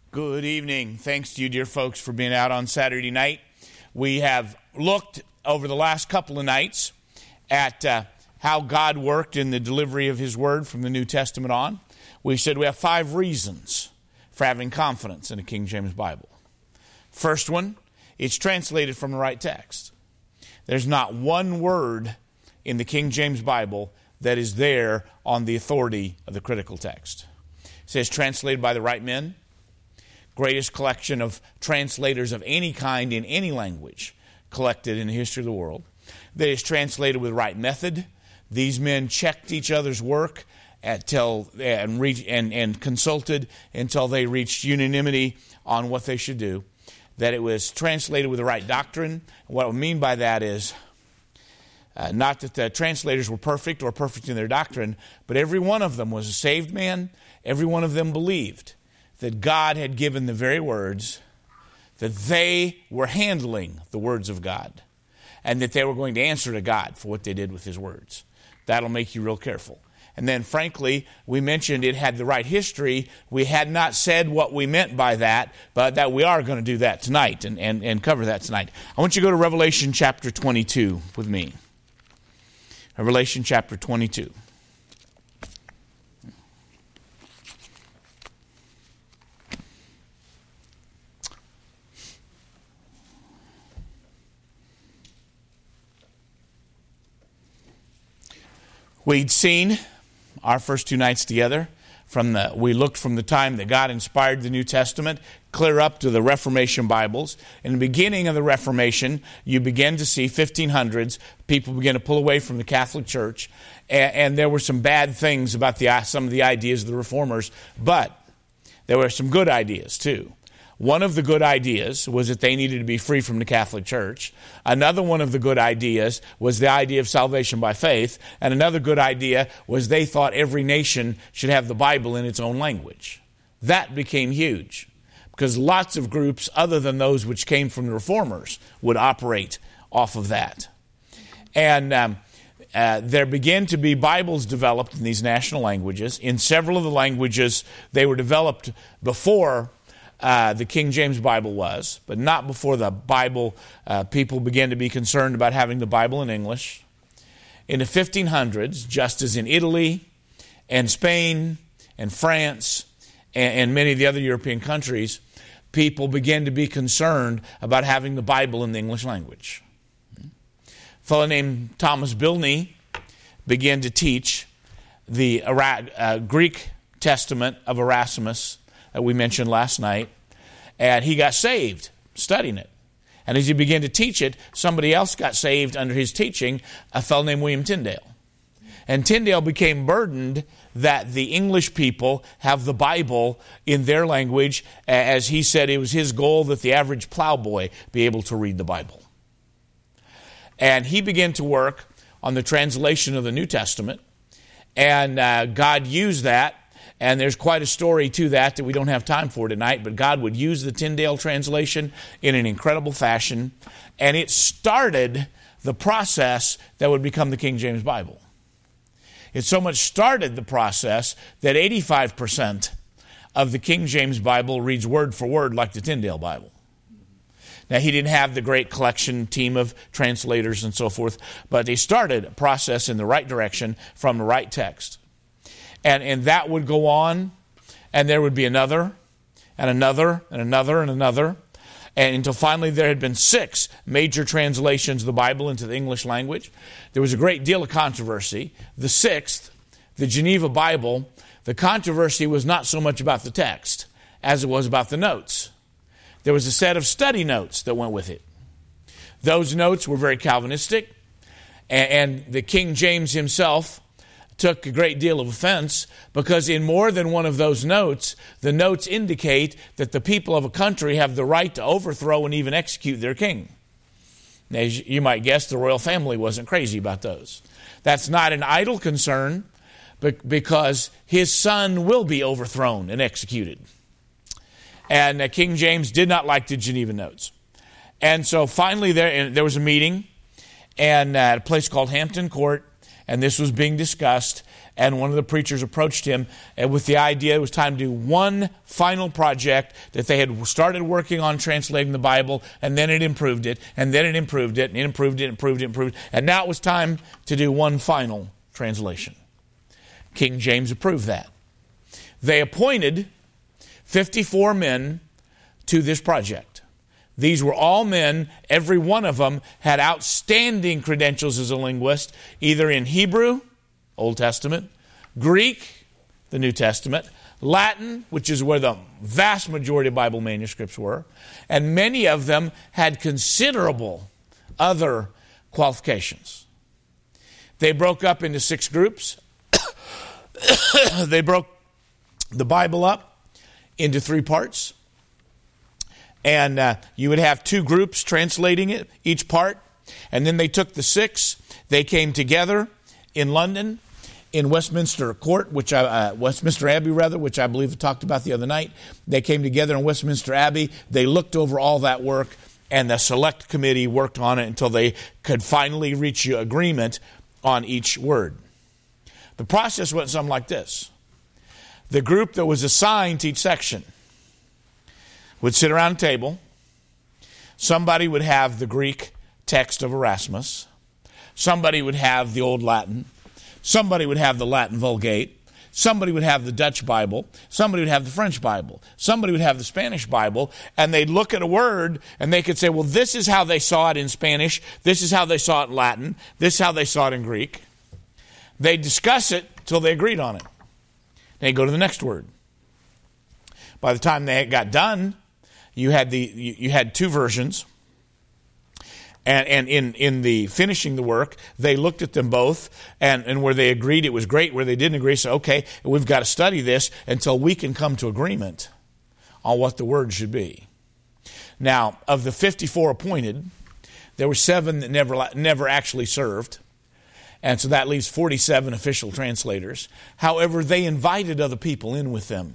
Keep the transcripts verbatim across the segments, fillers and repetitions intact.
Good evening. Thanks to you, dear folks, for being out on Saturday night. We have looked over the last couple of nights at uh, how God worked in the delivery of His Word from the New Testament on. We said we have five reasons for having confidence in the King James Bible. First one, it's translated from the right text. There's not one word in the King James Bible that is there on the authority of the critical text. It says translated by the right men. Greatest collection of translators of any kind in any language collected in the history of the world. That is translated with right method. These men checked each other's work until, and, reach, and, and consulted until they reached unanimity on what they should do. That it was translated with the right doctrine. What I mean by that is uh, not that the translators were perfect or perfect in their doctrine, but every one of them was a saved man. Every one of them believed that God had given the very words, that they were handling the words of God, and that they were going to answer to God for what they did with His words. That'll make you real careful. And then, frankly, we mentioned it had the right history. We had not said what we meant by that, but that we are going to do that tonight and, and, and cover that tonight. I want you to go to Revelation chapter twenty-two with me. Revelation chapter twenty-two. We'd seen our first two nights together, from the we looked from the time that God inspired the New Testament clear up to the Reformation Bibles. In the beginning of the Reformation, you began to see fifteen hundreds, people began to pull away from the Catholic Church, and, and there were some bad things about the some of the ideas of the Reformers, but there were some good ideas too. One of the good ideas was that they needed to be free from the Catholic Church. Another one of the good ideas was the idea of salvation by faith. And another good idea was they thought every nation should have the Bible in its own language. That became huge because lots of groups other than those which came from the Reformers would operate off of that. And um, uh, there began to be Bibles developed in these national languages. In several of the languages, they were developed before Uh, the King James Bible was, but not before the Bible. Uh, people began to be concerned about having the Bible in English. In the fifteen hundreds, just as in Italy and Spain and France and, and many of the other European countries, people began to be concerned about having the Bible in the English language. A fellow named Thomas Bilney began to teach the uh, Greek Testament of Erasmus that we mentioned last night, and he got saved studying it. And as he began to teach it, somebody else got saved under his teaching, a fellow named William Tyndale. And Tyndale became burdened that the English people have the Bible in their language. As he said, it was his goal that the average plowboy be able to read the Bible. And he began to work on the translation of the New Testament, and uh, God used that. And there's quite a story to that that we don't have time for tonight, but God would use the Tyndale translation in an incredible fashion, and it started the process that would become the King James Bible. It so much started the process that eighty-five percent of the King James Bible reads word for word like the Tyndale Bible. Now, he didn't have the great collection team of translators and so forth, but they started a process in the right direction from the right text. And and that would go on, and there would be another, and another, and another, and another, and until finally there had been six major translations of the Bible into the English language. There was a great deal of controversy. The sixth, the Geneva Bible, the controversy was not so much about the text as it was about the notes. There was a set of study notes that went with it. Those notes were very Calvinistic, and, and the King James himself took a great deal of offense because in more than one of those notes, the notes indicate that the people of a country have the right to overthrow and even execute their king. Now, as you might guess, the royal family wasn't crazy about those. That's not an idle concern because his son will be overthrown and executed. And King James did not like the Geneva Notes. And so finally there, there was a meeting and at a place called Hampton Court, and this was being discussed, And one of the preachers approached him with the idea it was time to do one final project, that they had started working on translating the Bible, and then it improved it, and then it improved it, and it improved it, improved it, improved it. And now it was time to do one final translation. King James approved that. They appointed fifty-four men to this project. These were all men, every one of them had outstanding credentials as a linguist, either in Hebrew, Old Testament, Greek, the New Testament, Latin, which is where the vast majority of Bible manuscripts were, and many of them had considerable other qualifications. They broke up into six groups. They broke the Bible up into three parts. And uh, you would have two groups translating it, each part. And then they took the six. They came together in London, in Westminster Court, which I, uh, Westminster Abbey, rather, which I believe I talked about the other night. They came together in Westminster Abbey. They looked over all that work, and the select committee worked on it until they could finally reach an agreement on each word. The process went something like this. The group that was assigned to each section would sit around a table. Somebody would have the Greek text of Erasmus. Somebody would have the Old Latin. Somebody would have the Latin Vulgate. Somebody would have the Dutch Bible. Somebody would have the French Bible. Somebody would have the Spanish Bible. And they'd look at a word and they could say, well, this is how they saw it in Spanish. This is how they saw it in Latin. This is how they saw it in Greek. They'd discuss it till they agreed on it. They'd go to the next word. By the time they got done, you had the you, you had two versions. And, and in, in the finishing the work, they looked at them both, and, and where they agreed it was great, where they didn't agree, so okay, we've got to study this until we can come to agreement on what the word should be. Now, of the fifty-four appointed, there were seven that never never actually served, and so that leaves forty-seven official translators. However, they invited other people in with them.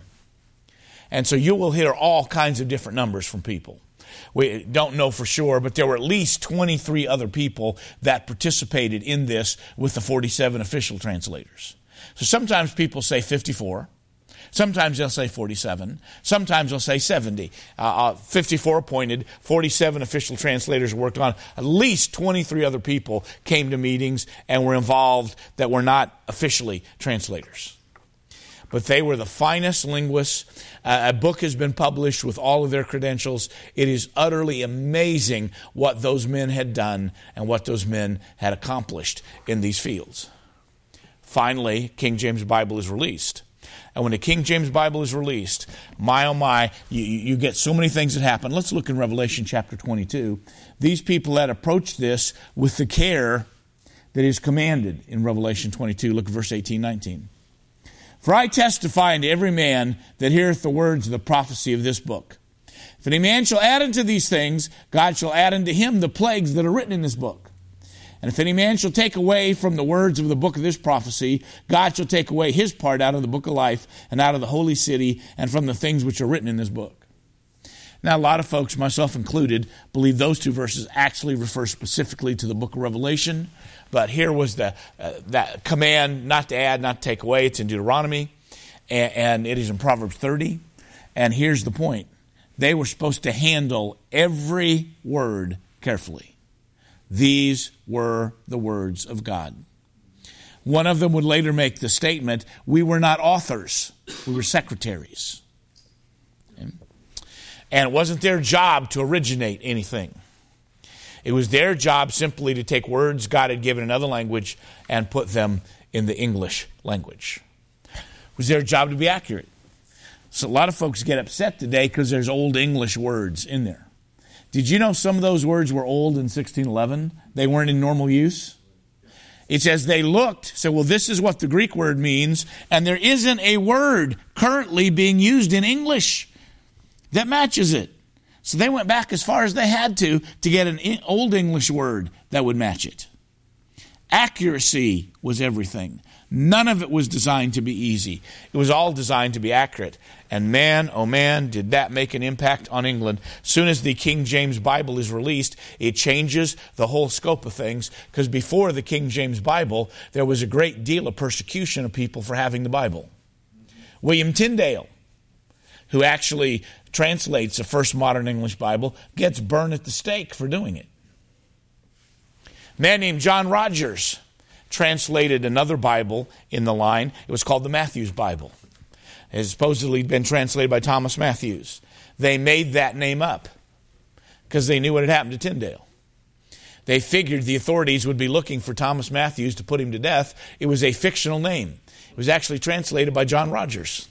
And so you will hear all kinds of different numbers from people. We don't know for sure, but there were at least twenty-three other people that participated in this with the forty-seven official translators. So sometimes people say fifty-four. Sometimes they'll say forty-seven. Sometimes they'll say seventy. Uh, fifty-four appointed, forty-seven official translators worked on. At least twenty-three other people came to meetings and were involved that were not officially translators. But they were the finest linguists. Uh, a book has been published with all of their credentials. It is utterly amazing what those men had done and what those men had accomplished in these fields. Finally, King James Bible is released. And when the King James Bible is released, my oh my, you, you get so many things that happen. Let's look in Revelation chapter twenty-two. These people that approached this with the care that is commanded in Revelation twenty-two. Look at verse eighteen, nineteen. For I testify unto every man that heareth the words of the prophecy of this book. If any man shall add unto these things, God shall add unto him the plagues that are written in this book. And if any man shall take away from the words of the book of this prophecy, God shall take away his part out of the book of life and out of the holy city and from the things which are written in this book. Now, a lot of folks, myself included, believe those two verses actually refer specifically to the book of Revelation. But here was the uh, that command not to add, not to take away. It's in Deuteronomy, and, and it is in Proverbs thirty. And here's the point. They were supposed to handle every word carefully. These were the words of God. One of them would later make the statement, we were not authors, we were secretaries. Okay? And it wasn't their job to originate anything. It was their job simply to take words God had given in another language and put them in the English language. It was their job to be accurate. So a lot of folks get upset today because there's old English words in there. Did you know some of those words were old in sixteen eleven? They weren't in normal use? It says they looked, said, well, this is what the Greek word means, and there isn't a word currently being used in English that matches it. So they went back as far as they had to to get an old English word that would match it. Accuracy was everything. None of it was designed to be easy. It was all designed to be accurate. And man, oh man, did that make an impact on England. As soon as the King James Bible is released, it changes the whole scope of things. Because before the King James Bible, there was a great deal of persecution of people for having the Bible. William Tyndale, who actually translates the first modern English Bible, gets burned at the stake for doing it. A man named John Rogers translated another Bible in the line. It was called the Matthew's Bible. It has supposedly been translated by Thomas Matthews. They made that name up because they knew what had happened to Tyndale. They figured the authorities would be looking for Thomas Matthews to put him to death. It was a fictional name. It was actually translated by John Rogers.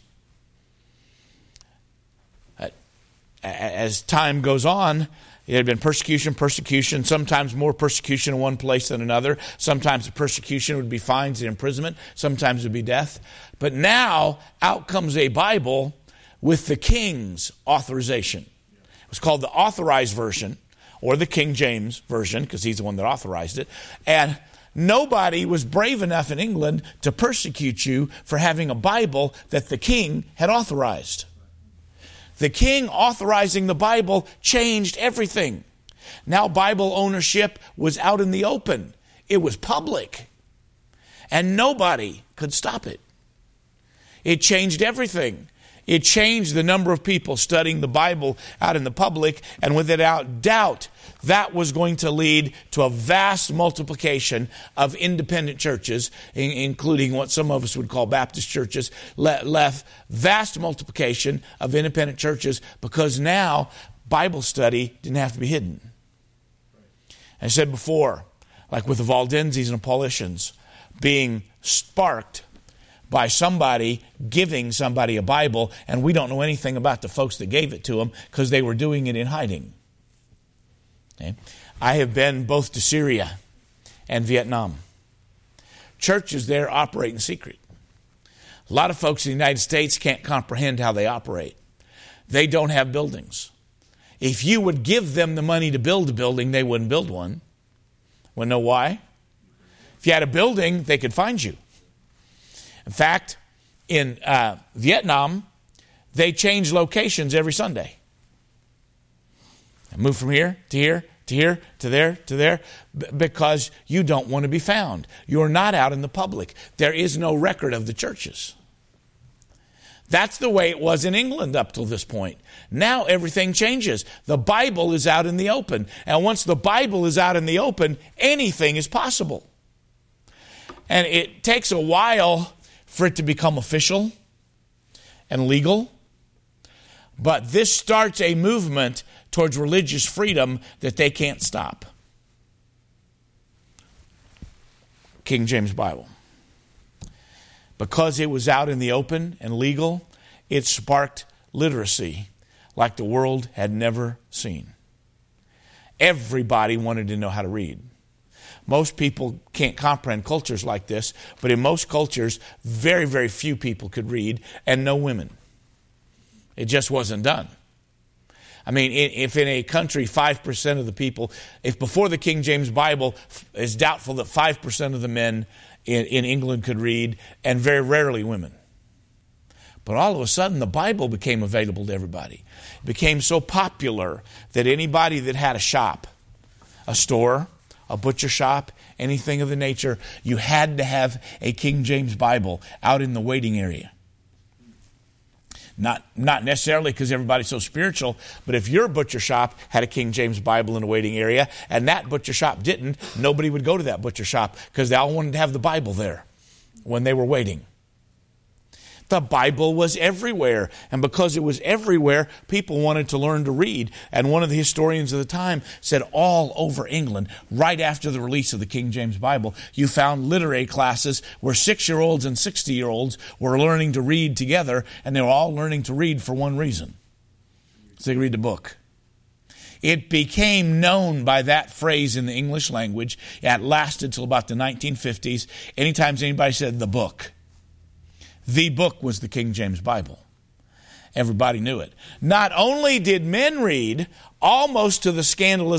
As time goes on, it had been persecution, persecution, sometimes more persecution in one place than another. Sometimes the persecution would be fines and imprisonment. Sometimes it would be death. But now, out comes a Bible with the king's authorization. It was called the Authorized Version, or the King James Version, because he's the one that authorized it. And nobody was brave enough in England to persecute you for having a Bible that the king had authorized. The king authorizing the Bible changed everything. Now Bible ownership was out in the open. It was public. And nobody could stop it. It changed everything. It changed the number of people studying the Bible out in the public, and without doubt, that was going to lead to a vast multiplication of independent churches, including what some of us would call Baptist churches, left vast multiplication of independent churches because now Bible study didn't have to be hidden. I said before, like with the Valdenses and the Paulicians, being sparked by somebody giving somebody a Bible, and we don't know anything about the folks that gave it to them because they were doing it in hiding. Okay. I have been both to Syria and Vietnam. Churches there operate in secret. A lot of folks in the United States can't comprehend how they operate. They don't have buildings. If you would give them the money to build a building, they wouldn't build one. Want to know why? If you had a building, they could find you. In fact, in uh, Vietnam, they change locations every Sunday. Move from here to here to here to there to there b- because you don't want to be found. You're not out in the public. There is no record of the churches. That's the way it was in England up till this point. Now everything changes. The Bible is out in the open. And once the Bible is out in the open, anything is possible. And it takes a while for it to become official and legal. But this starts a movement towards religious freedom that they can't stop. King James Bible. Because it was out in the open and legal, it sparked literacy like the world had never seen. Everybody wanted to know how to read. Most people can't comprehend cultures like this, but in most cultures, very, very few people could read, and no women. It just wasn't done. I mean, if in a country five percent of the people, if before the King James Bible, it's doubtful that five percent of the men in, in England could read, and very rarely women. But all of a sudden, the Bible became available to everybody. It became so popular that anybody that had a shop, a store, a butcher shop, anything of the nature, you had to have a King James Bible out in the waiting area. Not, not necessarily because everybody's so spiritual, but if your butcher shop had a King James Bible in the waiting area and that butcher shop didn't, nobody would go to that butcher shop because they all wanted to have the Bible there when they were waiting. The Bible was everywhere, and because it was everywhere, people wanted to learn to read. And one of the historians of the time said all over England, right after the release of the King James Bible, you found literary classes where six-year-olds and sixty-year-olds were learning to read together, and they were all learning to read for one reason. So they could read the book. It became known by that phrase in the English language. It lasted till about the nineteen fifties. Anytime anybody said the book, the book was the King James Bible. Everybody knew it. Not only did men read, almost to the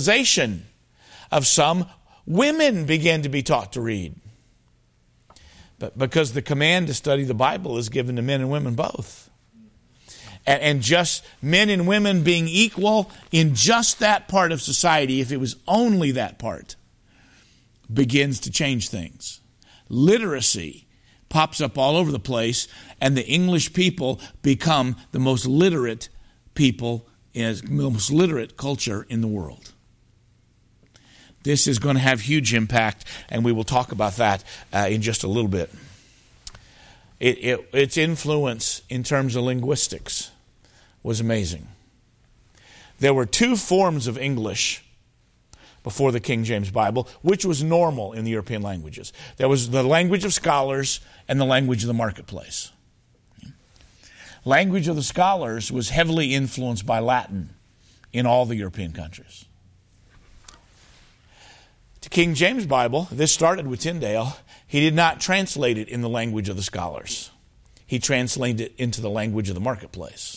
scandalization of some, women began to be taught to read. But because the command to study the Bible is given to men and women both. And, and just men and women being equal in just that part of society, if it was only that part, begins to change things. Literacy pops up all over the place, and the English people become the most literate people, the most literate culture in the world. This is going to have huge impact, and we will talk about that uh, in just a little bit. It, it, its influence in terms of linguistics was amazing. There were two forms of English before the King James Bible, which was normal in the European languages. There was the language of scholars and the language of the marketplace. Language of the scholars was heavily influenced by Latin in all the European countries. The King James Bible, this started with Tyndale, he did not translate it in the language of the scholars. He translated it into the language of the marketplace.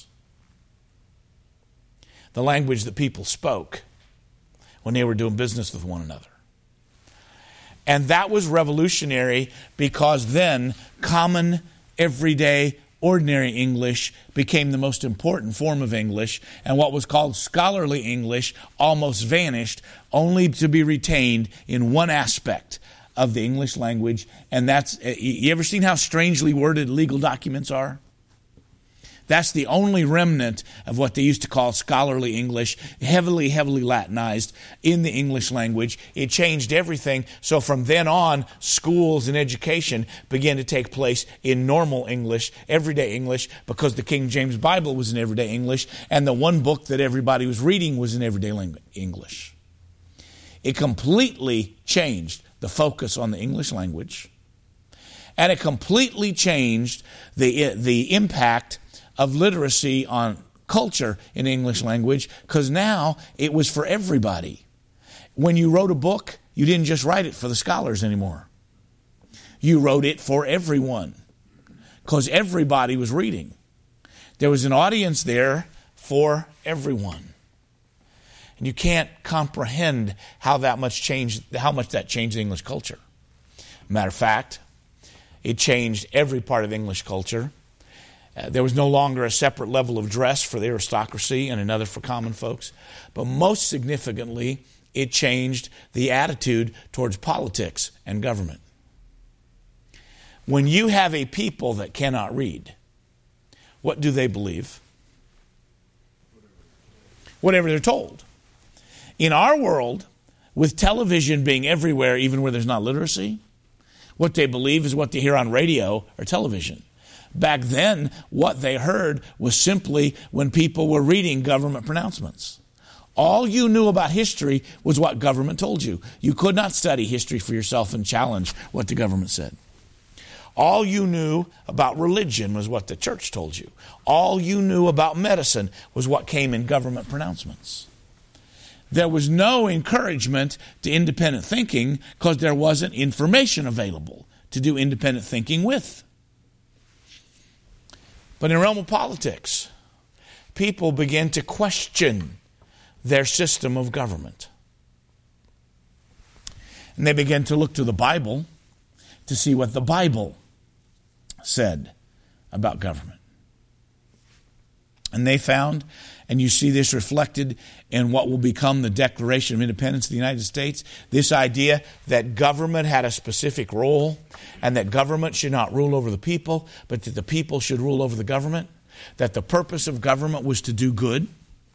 The language that people spoke when they were doing business with one another. And that was revolutionary because then common, everyday, ordinary English became the most important form of English, and what was called scholarly English almost vanished, only to be retained in one aspect of the English language, and that's, you ever seen how strangely worded legal documents are? That's the only remnant of what they used to call scholarly English, heavily, heavily Latinized in the English language. It changed everything. So from then on, schools and education began to take place in normal English, everyday English, because the King James Bible was in everyday English, and the one book that everybody was reading was in everyday English. It completely changed the focus on the English language, and it completely changed the, the impact of literacy on culture in the English language, because now it was for everybody. When you wrote a book, you didn't just write it for the scholars anymore. You wrote it for everyone, because everybody was reading. There was an audience there for everyone. And you can't comprehend how that much changed, how much that changed the English culture. Matter of fact, it changed every part of English culture. Uh, there was no longer a separate level of dress for the aristocracy and another for common folks. But most significantly, it changed the attitude towards politics and government. When you have a people that cannot read, what do they believe? Whatever they're told. In our world, with television being everywhere, even where there's not literacy, what they believe is what they hear on radio or television. Back then, what they heard was simply when people were reading government pronouncements. All you knew about history was what government told you. You could not study history for yourself and challenge what the government said. All you knew about religion was what the church told you. All you knew about medicine was what came in government pronouncements. There was no encouragement to independent thinking because there wasn't information available to do independent thinking with. But in the realm of politics, people begin to question their system of government. And they begin to look to the Bible to see what the Bible said about government. And they found, and you see this reflected in what will become the Declaration of Independence of the United States, this idea that government had a specific role and that government should not rule over the people, but that the people should rule over the government, that the purpose of government was to do good.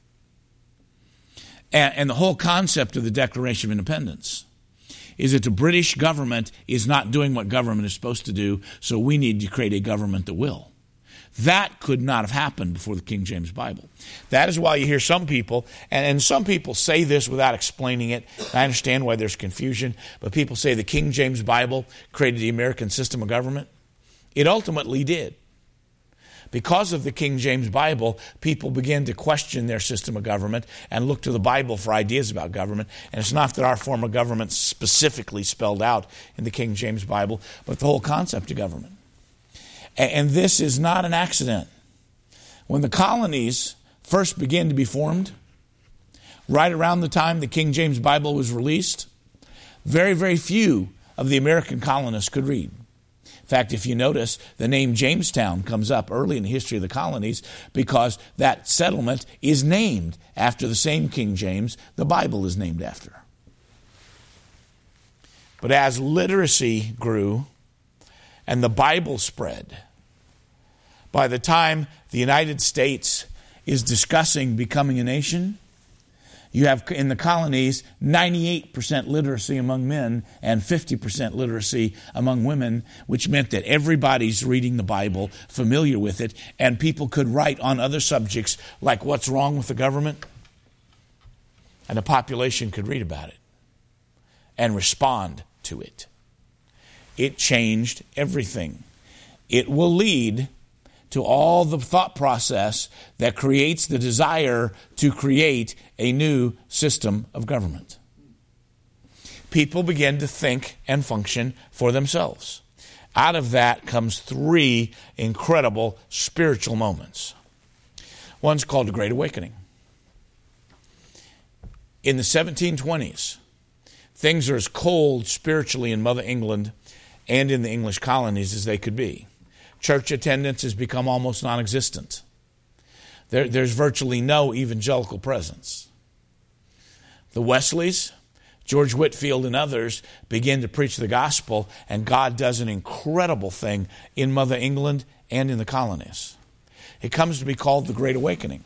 And, and the whole concept of the Declaration of Independence is that the British government is not doing what government is supposed to do, so we need to create a government that will. That could not have happened before the King James Bible. That is why you hear some people, and, and some people say this without explaining it. I understand why there's confusion, but people say the King James Bible created the American system of government. It ultimately did. Because of the King James Bible, people began to question their system of government and look to the Bible for ideas about government. And it's not that our form of government specifically spelled out in the King James Bible, but the whole concept of government. And this is not an accident. When the colonies first began to be formed, right around the time the King James Bible was released, very, very few of the American colonists could read. In fact, if you notice, the name Jamestown comes up early in the history of the colonies because that settlement is named after the same King James the Bible is named after. But as literacy grew and the Bible spread, by the time the United States is discussing becoming a nation, you have in the colonies ninety-eight percent literacy among men and fifty percent literacy among women, which meant that everybody's reading the Bible, familiar with it, and people could write on other subjects like what's wrong with the government, and the population could read about it and respond to it. It changed everything. It will lead to all the thought process that creates the desire to create a new system of government. People begin to think and function for themselves. Out of that comes three incredible spiritual moments. One's called the Great Awakening. In the seventeen twenties, things are as cold spiritually in Mother England and in the English colonies as they could be. Church attendance has become almost non-existent. There, there's virtually no evangelical presence. The Wesleys, George Whitefield and others begin to preach the gospel, and God does an incredible thing in Mother England and in the colonies. It comes to be called the Great Awakening.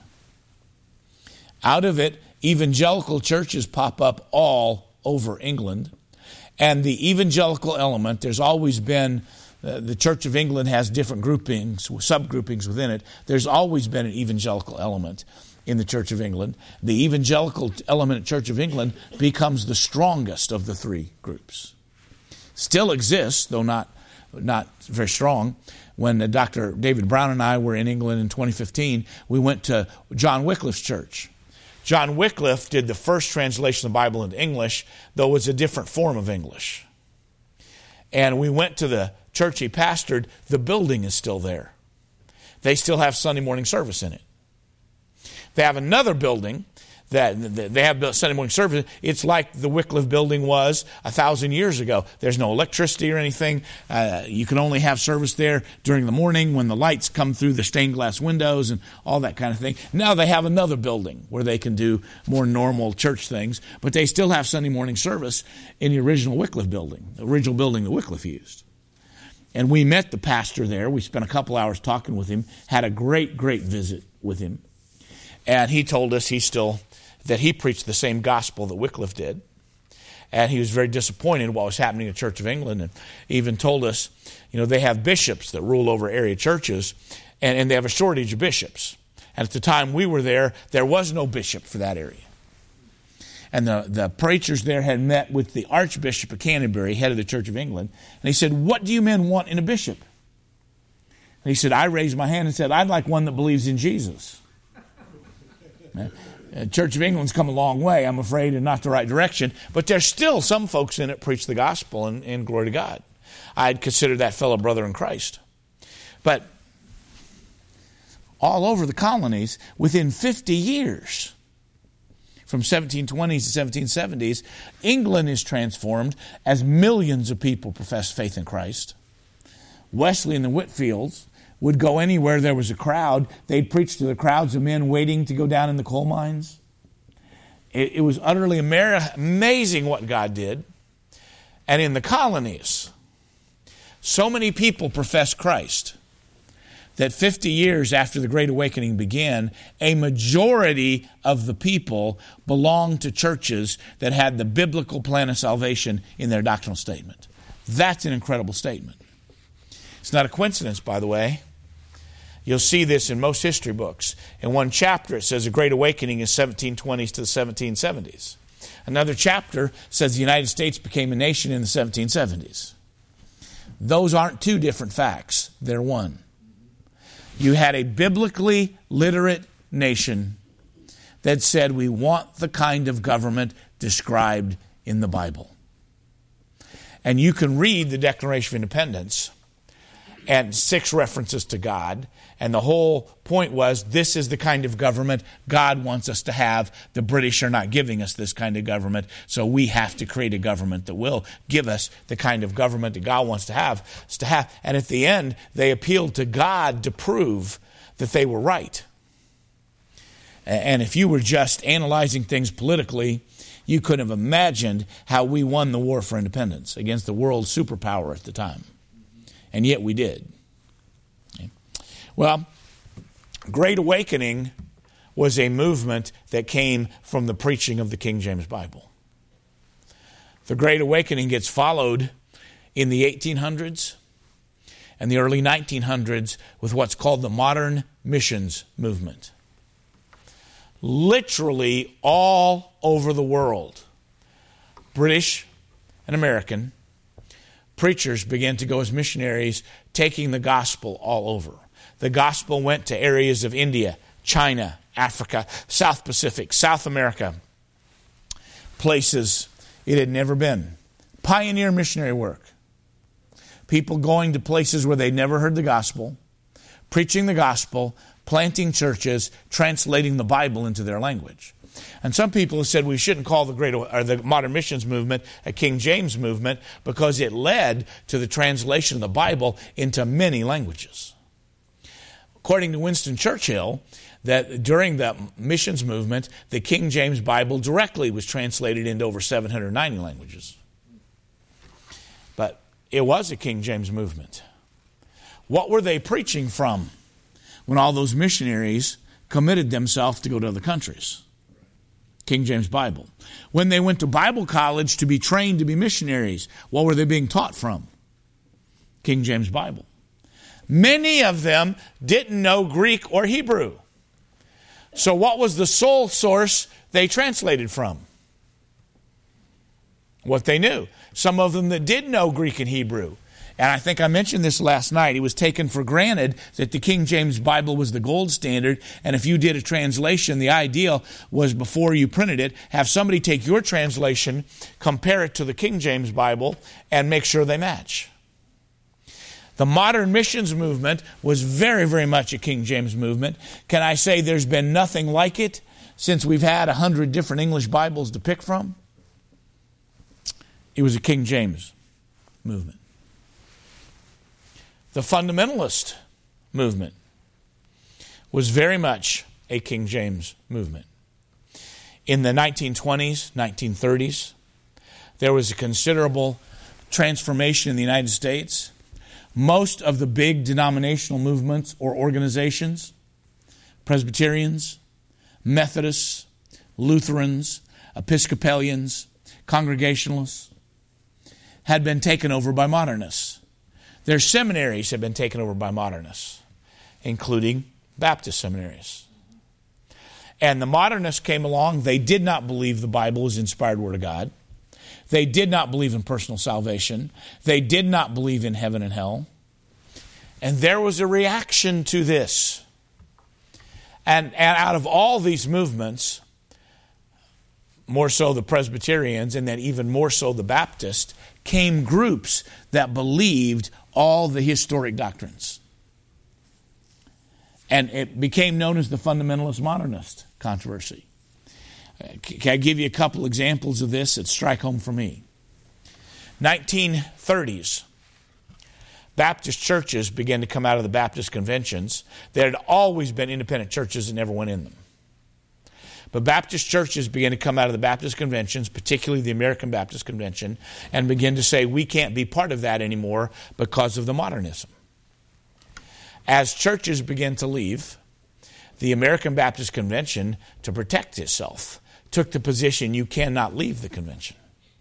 Out of it, evangelical churches pop up all over England. And the evangelical element, there's always been Uh, the Church of England has different groupings, subgroupings within it. There's always been an evangelical element in the Church of England. The evangelical element of Church of England becomes the strongest of the three groups. Still exists, though not, not very strong. When uh, Doctor David Brown and I were in England in twenty fifteen, we went to John Wycliffe's church. John Wycliffe did the first translation of the Bible into English, though it's a different form of English. And we went to the church he pastored. The building is still there. They still have Sunday morning service in it. They have another building that they have Sunday morning service. It's like the Wycliffe building was a thousand years ago. There's no electricity or anything. Uh, you can only have service there during the morning when the lights come through the stained glass windows and all that kind of thing. Now they have another building where they can do more normal church things, but they still have Sunday morning service in the original Wycliffe building, the original building that Wycliffe used. And we met the pastor there. We spent a couple hours talking with him, had a great, great visit with him. And he told us he still, that he preached the same gospel that Wycliffe did. And he was very disappointed in what was happening in the Church of England, and even told us, you know, they have bishops that rule over area churches, and, and they have a shortage of bishops. And at the time we were there, there was no bishop for that area. And the, the preachers there had met with the Archbishop of Canterbury, head of the Church of England. And he said, "What do you men want in a bishop?" And he said, I raised my hand and said, "I'd like one that believes in Jesus." The Church of England's come a long way, I'm afraid, in not the right direction. But there's still some folks in it preach the gospel, and, and glory to God. I'd consider that fellow brother in Christ. But all over the colonies, within fifty years, from seventeen twenties to seventeen seventies, England is transformed as millions of people profess faith in Christ. Wesley and the Whitefields would go anywhere there was a crowd. They'd preach to the crowds of men waiting to go down in the coal mines. It, it was utterly amazing what God did. And in the colonies, so many people professed Christ that fifty years after the Great Awakening began, a majority of the people belonged to churches that had the biblical plan of salvation in their doctrinal statement. That's an incredible statement. It's not a coincidence, by the way. You'll see this in most history books. In one chapter, it says the Great Awakening is seventeen twenties to the seventeen seventies. Another chapter says the United States became a nation in the seventeen seventies. Those aren't two different facts. They're one. You had a biblically literate nation that said, we want the kind of government described in the Bible. And you can read the Declaration of Independence, and six references to God. And the whole point was, this is the kind of government God wants us to have. The British are not giving us this kind of government, so we have to create a government that will give us the kind of government that God wants to have. To have. And at the end, they appealed to God to prove that they were right. And if you were just analyzing things politically, you couldn't have imagined how we won the war for independence against the world superpower at the time. And yet we did. Okay. Well, Great Awakening was a movement that came from the preaching of the King James Bible. The Great Awakening gets followed in the eighteen hundreds and the early nineteen hundreds with what's called the modern missions movement. Literally all over the world, British and American preachers began to go as missionaries, taking the gospel all over. The gospel went to areas of India, China, Africa, South Pacific, South America, places it had never been. Pioneer missionary work. People going to places where they'd never heard the gospel, preaching the gospel, planting churches, translating the Bible into their language. And some people have said we shouldn't call the great or the modern missions movement a King James movement because it led to the translation of the Bible into many languages. According to Winston Churchill, that during the missions movement, the King James Bible directly was translated into over seven hundred ninety languages. But it was a King James movement. What were they preaching from when all those missionaries committed themselves to go to other countries? King James Bible. When they went to Bible college to be trained to be missionaries, what were they being taught from? King James Bible. Many of them didn't know Greek or Hebrew. So what was the sole source they translated from? What they knew. Some of them that did know Greek and Hebrew. And I think I mentioned this last night. It was taken for granted that the King James Bible was the gold standard. And if you did a translation, the ideal was before you printed it, have somebody take your translation, compare it to the King James Bible, and make sure they match. The modern missions movement was very, very much a King James movement. Can I say there's been nothing like it since we've had a hundred different English Bibles to pick from? It was a King James movement. The fundamentalist movement was very much a King James movement. In the nineteen twenties, nineteen thirties, there was a considerable transformation in the United States. Most of the big denominational movements or organizations, Presbyterians, Methodists, Lutherans, Episcopalians, Congregationalists, had been taken over by modernists. Their seminaries have been taken over by modernists, including Baptist seminaries. And the modernists came along. They did not believe the Bible was the inspired Word of God. They did not believe in personal salvation. They did not believe in heaven and hell. And there was a reaction to this. And, and out of all these movements, more so the Presbyterians and then even more so the Baptists, came groups that believed all the historic doctrines. And it became known as the fundamentalist modernist controversy. Can I give you a couple examples of this that strike home for me? nineteen thirties, Baptist churches began to come out of the Baptist conventions. There had always been independent churches that never went in them. But Baptist churches began to come out of the Baptist conventions, particularly the American Baptist Convention, and begin to say, we can't be part of that anymore because of the modernism. As churches began to leave, the American Baptist Convention, to protect itself, took the position you cannot leave the convention.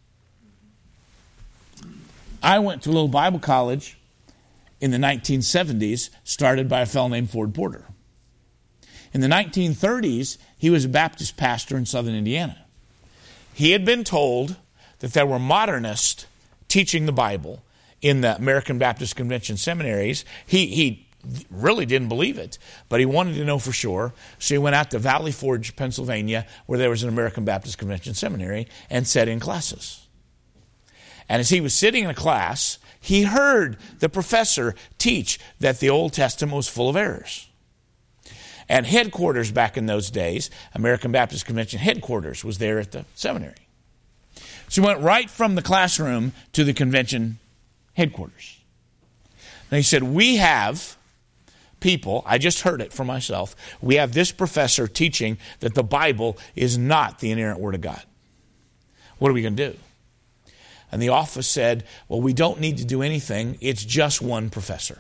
I went to a little Bible college in the nineteen seventies, started by a fellow named Ford Porter. In the nineteen thirties, he was a Baptist pastor in southern Indiana. He had been told that there were modernists teaching the Bible in the American Baptist Convention seminaries. He, he really didn't believe it, but he wanted to know for sure. So he went out to Valley Forge, Pennsylvania, where there was an American Baptist Convention seminary, and sat in classes. And as he was sitting in a class, he heard the professor teach that the Old Testament was full of errors. And headquarters back in those days, American Baptist Convention headquarters was there at the seminary. So he went right from the classroom to the convention headquarters. And he said, we have people, I just heard it for myself, we have this professor teaching that the Bible is not the inerrant Word of God. What are we going to do? And the office said, well, we don't need to do anything. It's just one professor.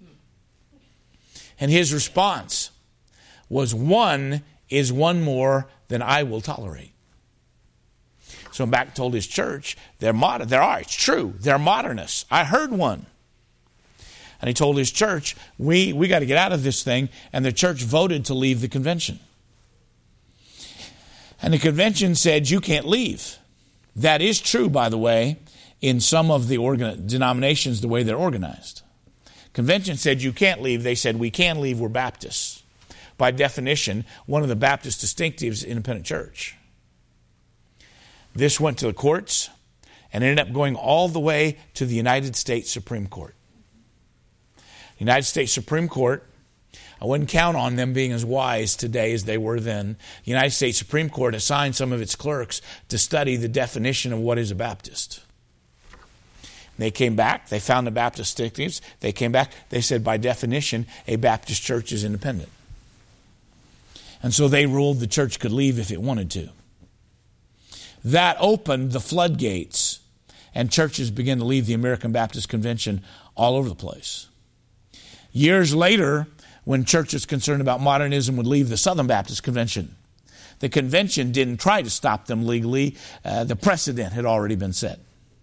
And his response was, one is one more than I will tolerate. So back and told his church, they're modern. There are, it's true, they're modernists. I heard one. And he told his church, we, we got to get out of this thing. And the church voted to leave the convention. And the convention said, you can't leave. That is true, by the way, in some of the organ- denominations, the way they're organized. Convention said you can't leave. They said we can leave, we're Baptists. By definition, one of the Baptist distinctives is independent church. This went to the courts and ended up going all the way to the United States Supreme Court. The United States Supreme Court, I wouldn't count on them being as wise today as they were then. The United States Supreme Court assigned some of its clerks to study the definition of what is a Baptist. They came back, they found the Baptist distinctives, they came back, they said by definition, a Baptist church is independent. And so they ruled the church could leave if it wanted to. That opened the floodgates, and churches began to leave the American Baptist Convention all over the place. Years later, when churches concerned about modernism would leave the Southern Baptist Convention, the convention didn't try to stop them legally. Uh, the precedent had already been set.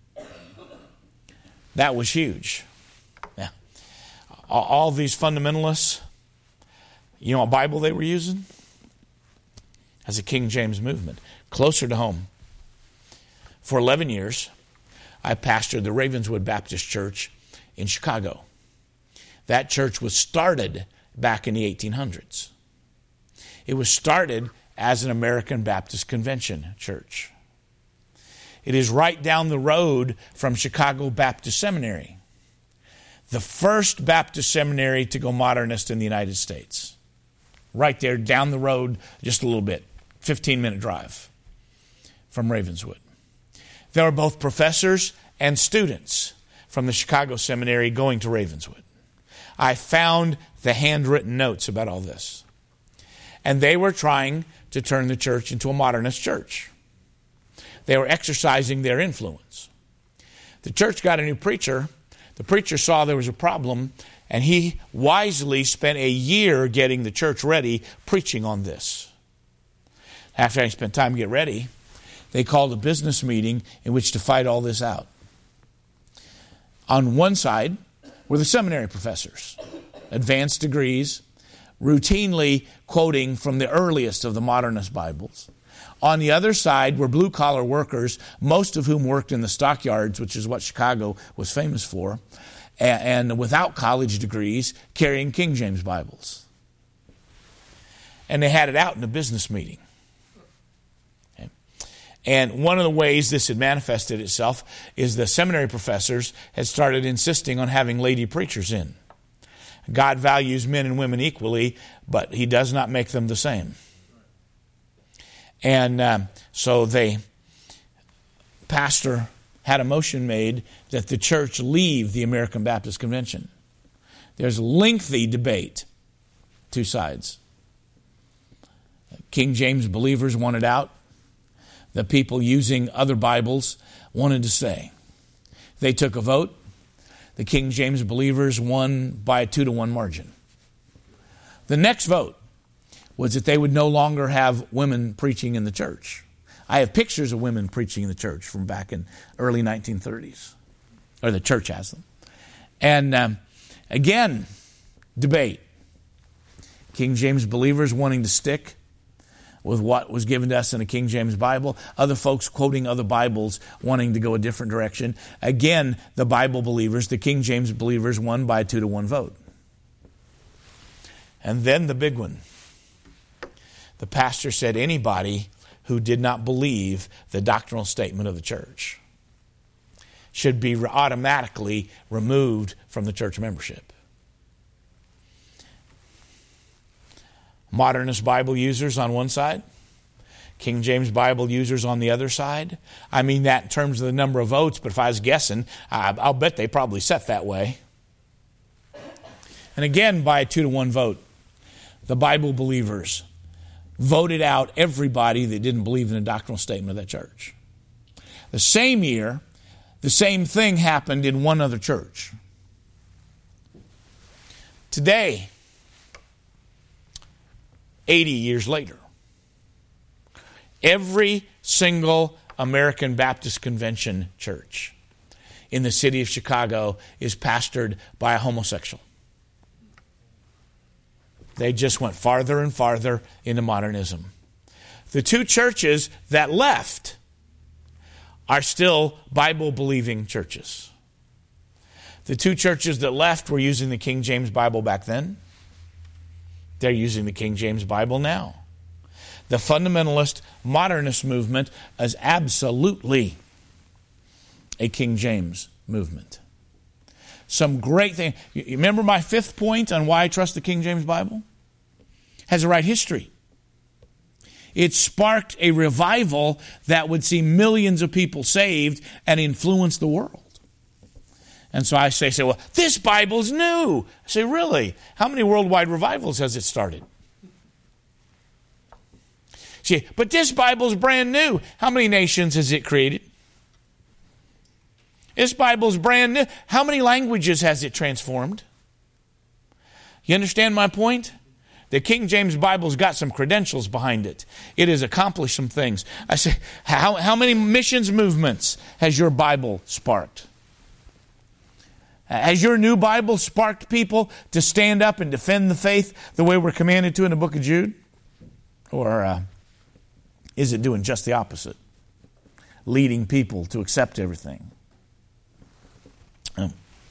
That was huge. Yeah. All, all these fundamentalists, you know what Bible they were using? As a King James movement, closer to home. For eleven years, I pastored the Ravenswood Baptist Church in Chicago. That church was started back in the eighteen hundreds. It was started as an American Baptist Convention church. It is right down the road from Chicago Baptist Seminary, the first Baptist seminary to go modernist in the United States. Right there down the road just a little bit, fifteen-minute drive from Ravenswood. There were both professors and students from the Chicago Seminary going to Ravenswood. I found the handwritten notes about all this. And they were trying to turn the church into a modernist church. They were exercising their influence. The church got a new preacher. The preacher saw there was a problem, and he wisely spent a year getting the church ready, preaching on this. After I spent time to get ready, they called a business meeting in which to fight all this out. On one side were the seminary professors, advanced degrees, routinely quoting from the earliest of the modernist Bibles. On the other side were blue-collar workers, most of whom worked in the stockyards, which is what Chicago was famous for, and, and without college degrees, carrying King James Bibles. And they had it out in a business meeting. Okay. And one of the ways this had manifested itself is the seminary professors had started insisting on having lady preachers in. God values men and women equally, but he does not make them the same. And uh, so the pastor had a motion made that the church leave the American Baptist Convention. There's lengthy debate, two sides. King James believers wanted out. The people using other Bibles wanted to stay. They took a vote. The King James believers won by a two to one margin. The next vote was that they would no longer have women preaching in the church. I have pictures of women preaching in the church from back in early nineteen thirties, or the church has them. And um, again, debate. King James believers wanting to stick with what was given to us in the King James Bible. Other folks quoting other Bibles wanting to go a different direction. Again, the Bible believers, the King James believers won by a two to one vote. And then the big one. The pastor said anybody who did not believe the doctrinal statement of the church should be automatically removed from the church membership. Modernist Bible users on one side, King James Bible users on the other side. I mean that in terms of the number of votes, but if I was guessing, I'll bet they probably set that way. And again, by a two to one vote, the Bible believers voted out everybody that didn't believe in the doctrinal statement of that church. The same year, the same thing happened in one other church. Today, eighty years later, every single American Baptist Convention church in the city of Chicago is pastored by a homosexual. They just went farther and farther into modernism. The two churches that left are still Bible-believing churches. The two churches that left were using the King James Bible back then. They're using the King James Bible now. The fundamentalist modernist movement is absolutely a King James movement. Some great thing. You remember my fifth point on why I trust the King James Bible? Has a right history. It sparked a revival that would see millions of people saved and influence the world. And so I say, say, well, this Bible's new. I say, really? How many worldwide revivals has it started? See, but this Bible's brand new. How many nations has it created? This Bible's brand new. How many languages has it transformed? You understand my point? The King James Bible's got some credentials behind it. It has accomplished some things. I say, how, how many missions movements has your Bible sparked? Has your new Bible sparked people to stand up and defend the faith the way we're commanded to in the book of Jude? Or uh, is it doing just the opposite? Leading people to accept everything? Um,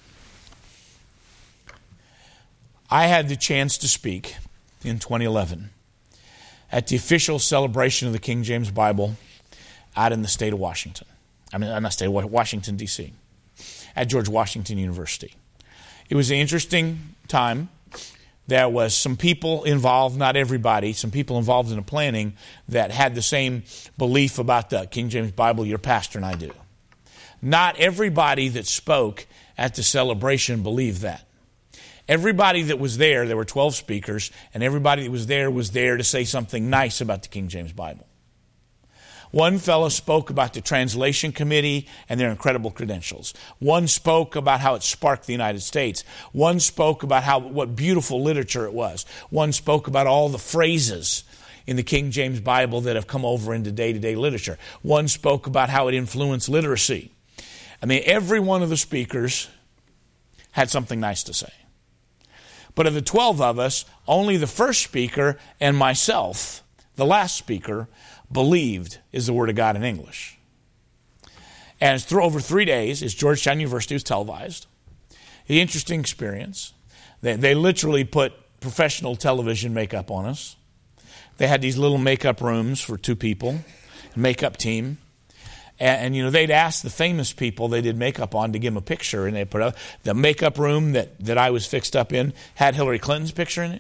I had the chance to speak in twenty eleven at the official celebration of the King James Bible out in the state of Washington. I mean, not state of Washington, D C, at George Washington University. It was an interesting time. There was some people involved, not everybody, some people involved in the planning that had the same belief about the King James Bible your pastor and I do. Not everybody that spoke at the celebration believed that. Everybody that was there, there were twelve speakers, and everybody that was there was there to say something nice about the King James Bible. One fellow spoke about the translation committee and their incredible credentials. One spoke about how it sparked the United States. One spoke about how what beautiful literature it was. One spoke about all the phrases in the King James Bible that have come over into day-to-day literature. One spoke about how it influenced literacy. I mean, every one of the speakers had something nice to say. But of the twelve of us, only the first speaker and myself, the last speaker, believed is the Word of God in English. And it's through over three days, as Georgetown University was televised. The interesting experience. They, they literally put professional television makeup on us. They had these little makeup rooms for two people, a makeup team. And, and, you know, they'd ask the famous people they did makeup on to give them a picture, and they put up the makeup room that, that I was fixed up in had Hillary Clinton's picture in it,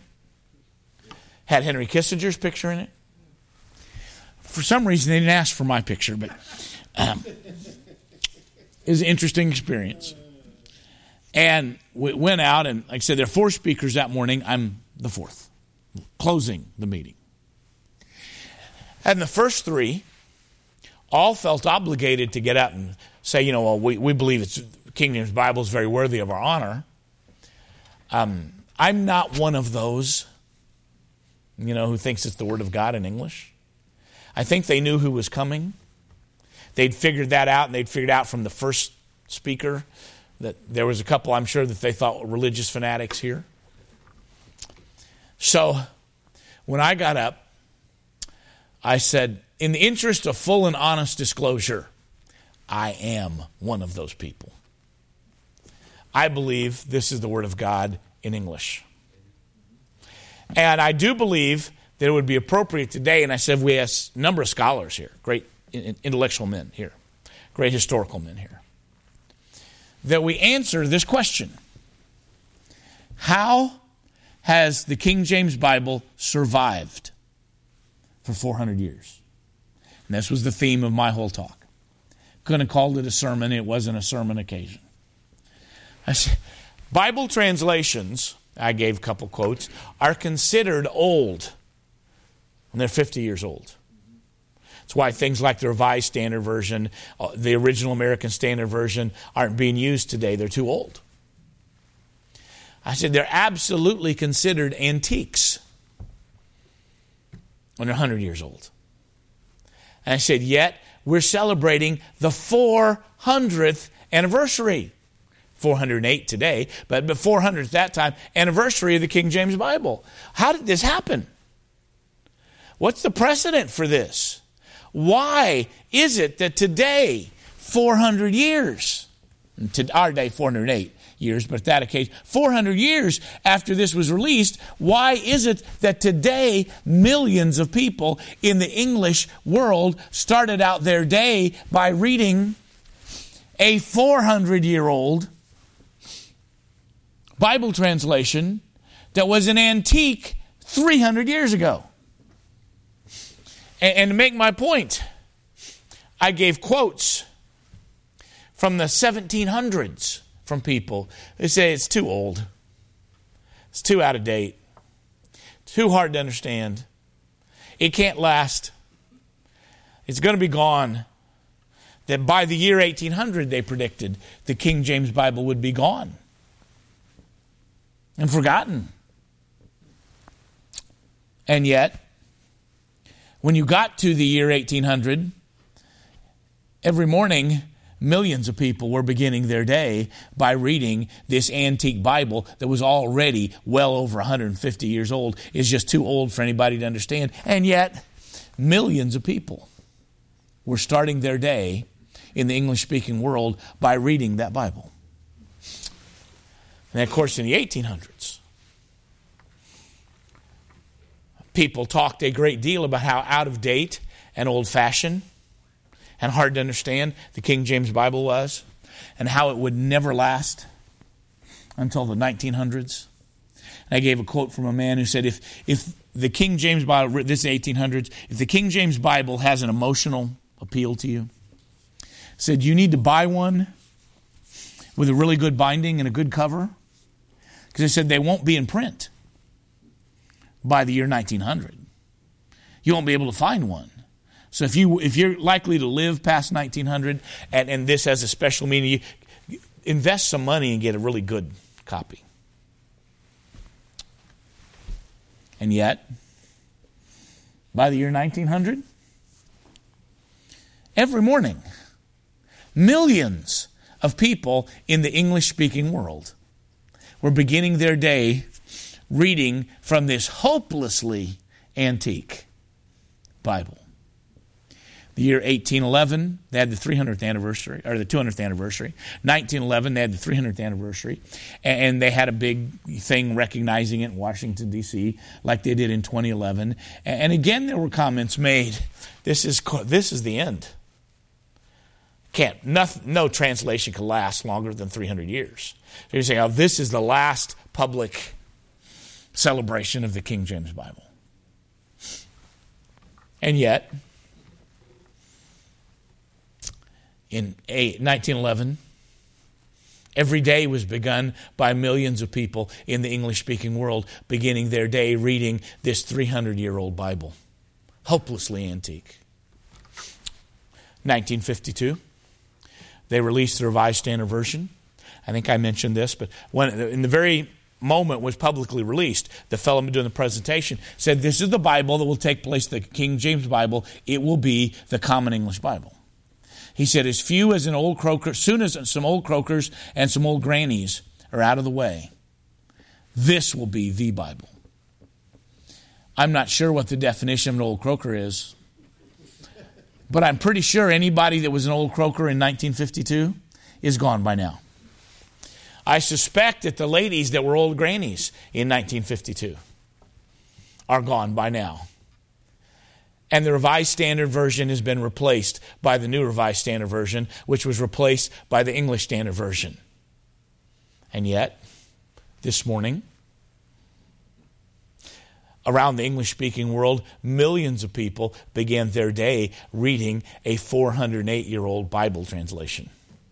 had Henry Kissinger's picture in it. For some reason, they didn't ask for my picture, but um, it was an interesting experience. And we went out, and like I said, there are four speakers that morning. I'm the fourth, closing the meeting. And the first three all felt obligated to get up and say, you know, well, we, we believe it's King James Bible is very worthy of our honor. Um, I'm not one of those, you know, who thinks it's the Word of God in English. I think they knew who was coming. They'd figured that out, and they'd figured out from the first speaker that there was a couple, I'm sure, that they thought were religious fanatics here. So when I got up, I said, in the interest of full and honest disclosure, I am one of those people. I believe this is the Word of God in English. And I do believe that it would be appropriate today, and I said we have a number of scholars here, great intellectual men here, great historical men here. that we answer this question. How has the King James Bible survived for four hundred years? And this was the theme of my whole talk. Couldn't have called it a sermon. It wasn't a sermon occasion. I said, Bible translations, I gave a couple quotes, are considered old when they're fifty years old. That's why things like the Revised Standard Version, the original American Standard Version aren't being used today. They're too old. I said they're absolutely considered antiques when they're one hundred years old. And I said, yet we're celebrating the four hundredth anniversary. four hundred eight today, but the four hundredth that time, anniversary of the King James Bible. How did this happen? What's the precedent for this? Why is it that today, four hundred years, to our day four hundred eight years, but that occasion, four hundred years after this was released, why is it that today millions of people in the English world started out their day by reading a four hundred year old Bible translation that was an antique three hundred years ago? And, and to make my point, I gave quotes from the seventeen hundreds from people. They say it's too old. It's too out of date. Too hard to understand. It can't last. It's going to be gone. That by the year eighteen hundred, they predicted, the King James Bible would be gone and forgotten. And yet, when you got to the year eighteen hundred, every morning, millions of people were beginning their day by reading this antique Bible that was already well over one hundred fifty years old. It's just too old for anybody to understand. And yet, millions of people were starting their day in the English-speaking world by reading that Bible. And of course, in the eighteen hundreds, people talked a great deal about how out of date and old-fashioned and hard to understand the King James Bible was, and how it would never last until the nineteen hundreds. And I gave a quote from a man who said, if if the King James Bible, this is eighteen hundreds, if the King James Bible has an emotional appeal to you, said you need to buy one with a really good binding and a good cover, because they said they won't be in print by the year nineteen hundred. You won't be able to find one. So if, you, if you're likely to live past nineteen hundred and, and this has a special meaning, you invest some money and get a really good copy. And yet, by the year nineteen hundred, every morning, millions of people in the English-speaking world were beginning their day reading from this hopelessly antique Bible. The year eighteen eleven, they had the three hundredth anniversary, or the two hundredth anniversary. nineteen eleven, they had the three hundredth anniversary. And they had a big thing recognizing it in Washington, D C, like they did in twenty eleven. And again, there were comments made, this is this is the end. Can't, no, no translation can last longer than three hundred years. So you're saying, oh, this is the last public celebration of the King James Bible. And yet, in nineteen eleven, every day was begun by millions of people in the English-speaking world beginning their day reading this three hundred year old Bible. Hopelessly antique. nineteen fifty-two, they released the Revised Standard Version. I think I mentioned this, but when in the very moment was publicly released, the fellow doing the presentation said, this is the Bible that will take place, the King James Bible. It will be the Common English Bible. He said, as few as an old croaker, soon as some old croakers and some old grannies are out of the way, this will be the Bible. I'm not sure what the definition of an old croaker is, but I'm pretty sure anybody that was an old croaker in nineteen fifty-two is gone by now. I suspect that the ladies that were old grannies in nineteen fifty-two are gone by now. And the Revised Standard Version has been replaced by the New Revised Standard Version, which was replaced by the English Standard Version. And yet, this morning, around the English-speaking world, millions of people began their day reading a four hundred eight-year-old Bible translation.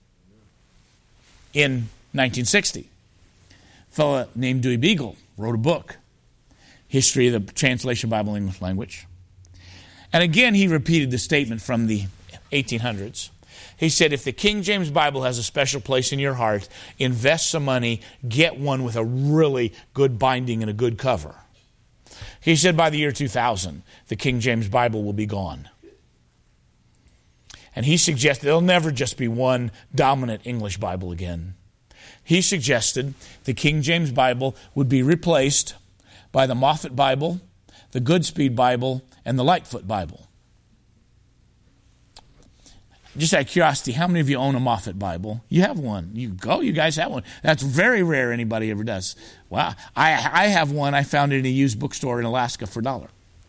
In nineteen sixty, a fellow named Dewey Beagle wrote a book, History of the Translation Bible English Language. And again, he repeated the statement from the eighteen hundreds. He said, if the King James Bible has a special place in your heart, invest some money, get one with a really good binding and a good cover. He said by the year two thousand, the King James Bible will be gone. And he suggested there'll never just be one dominant English Bible again. He suggested the King James Bible would be replaced by the Moffat Bible, the Goodspeed Bible, and the Lightfoot Bible. Just out of curiosity, how many of you own a Moffat Bible? You have one. You go, you guys have one. That's very rare anybody ever does. Wow. I, I have one. I found it in a used bookstore in Alaska for a dollar.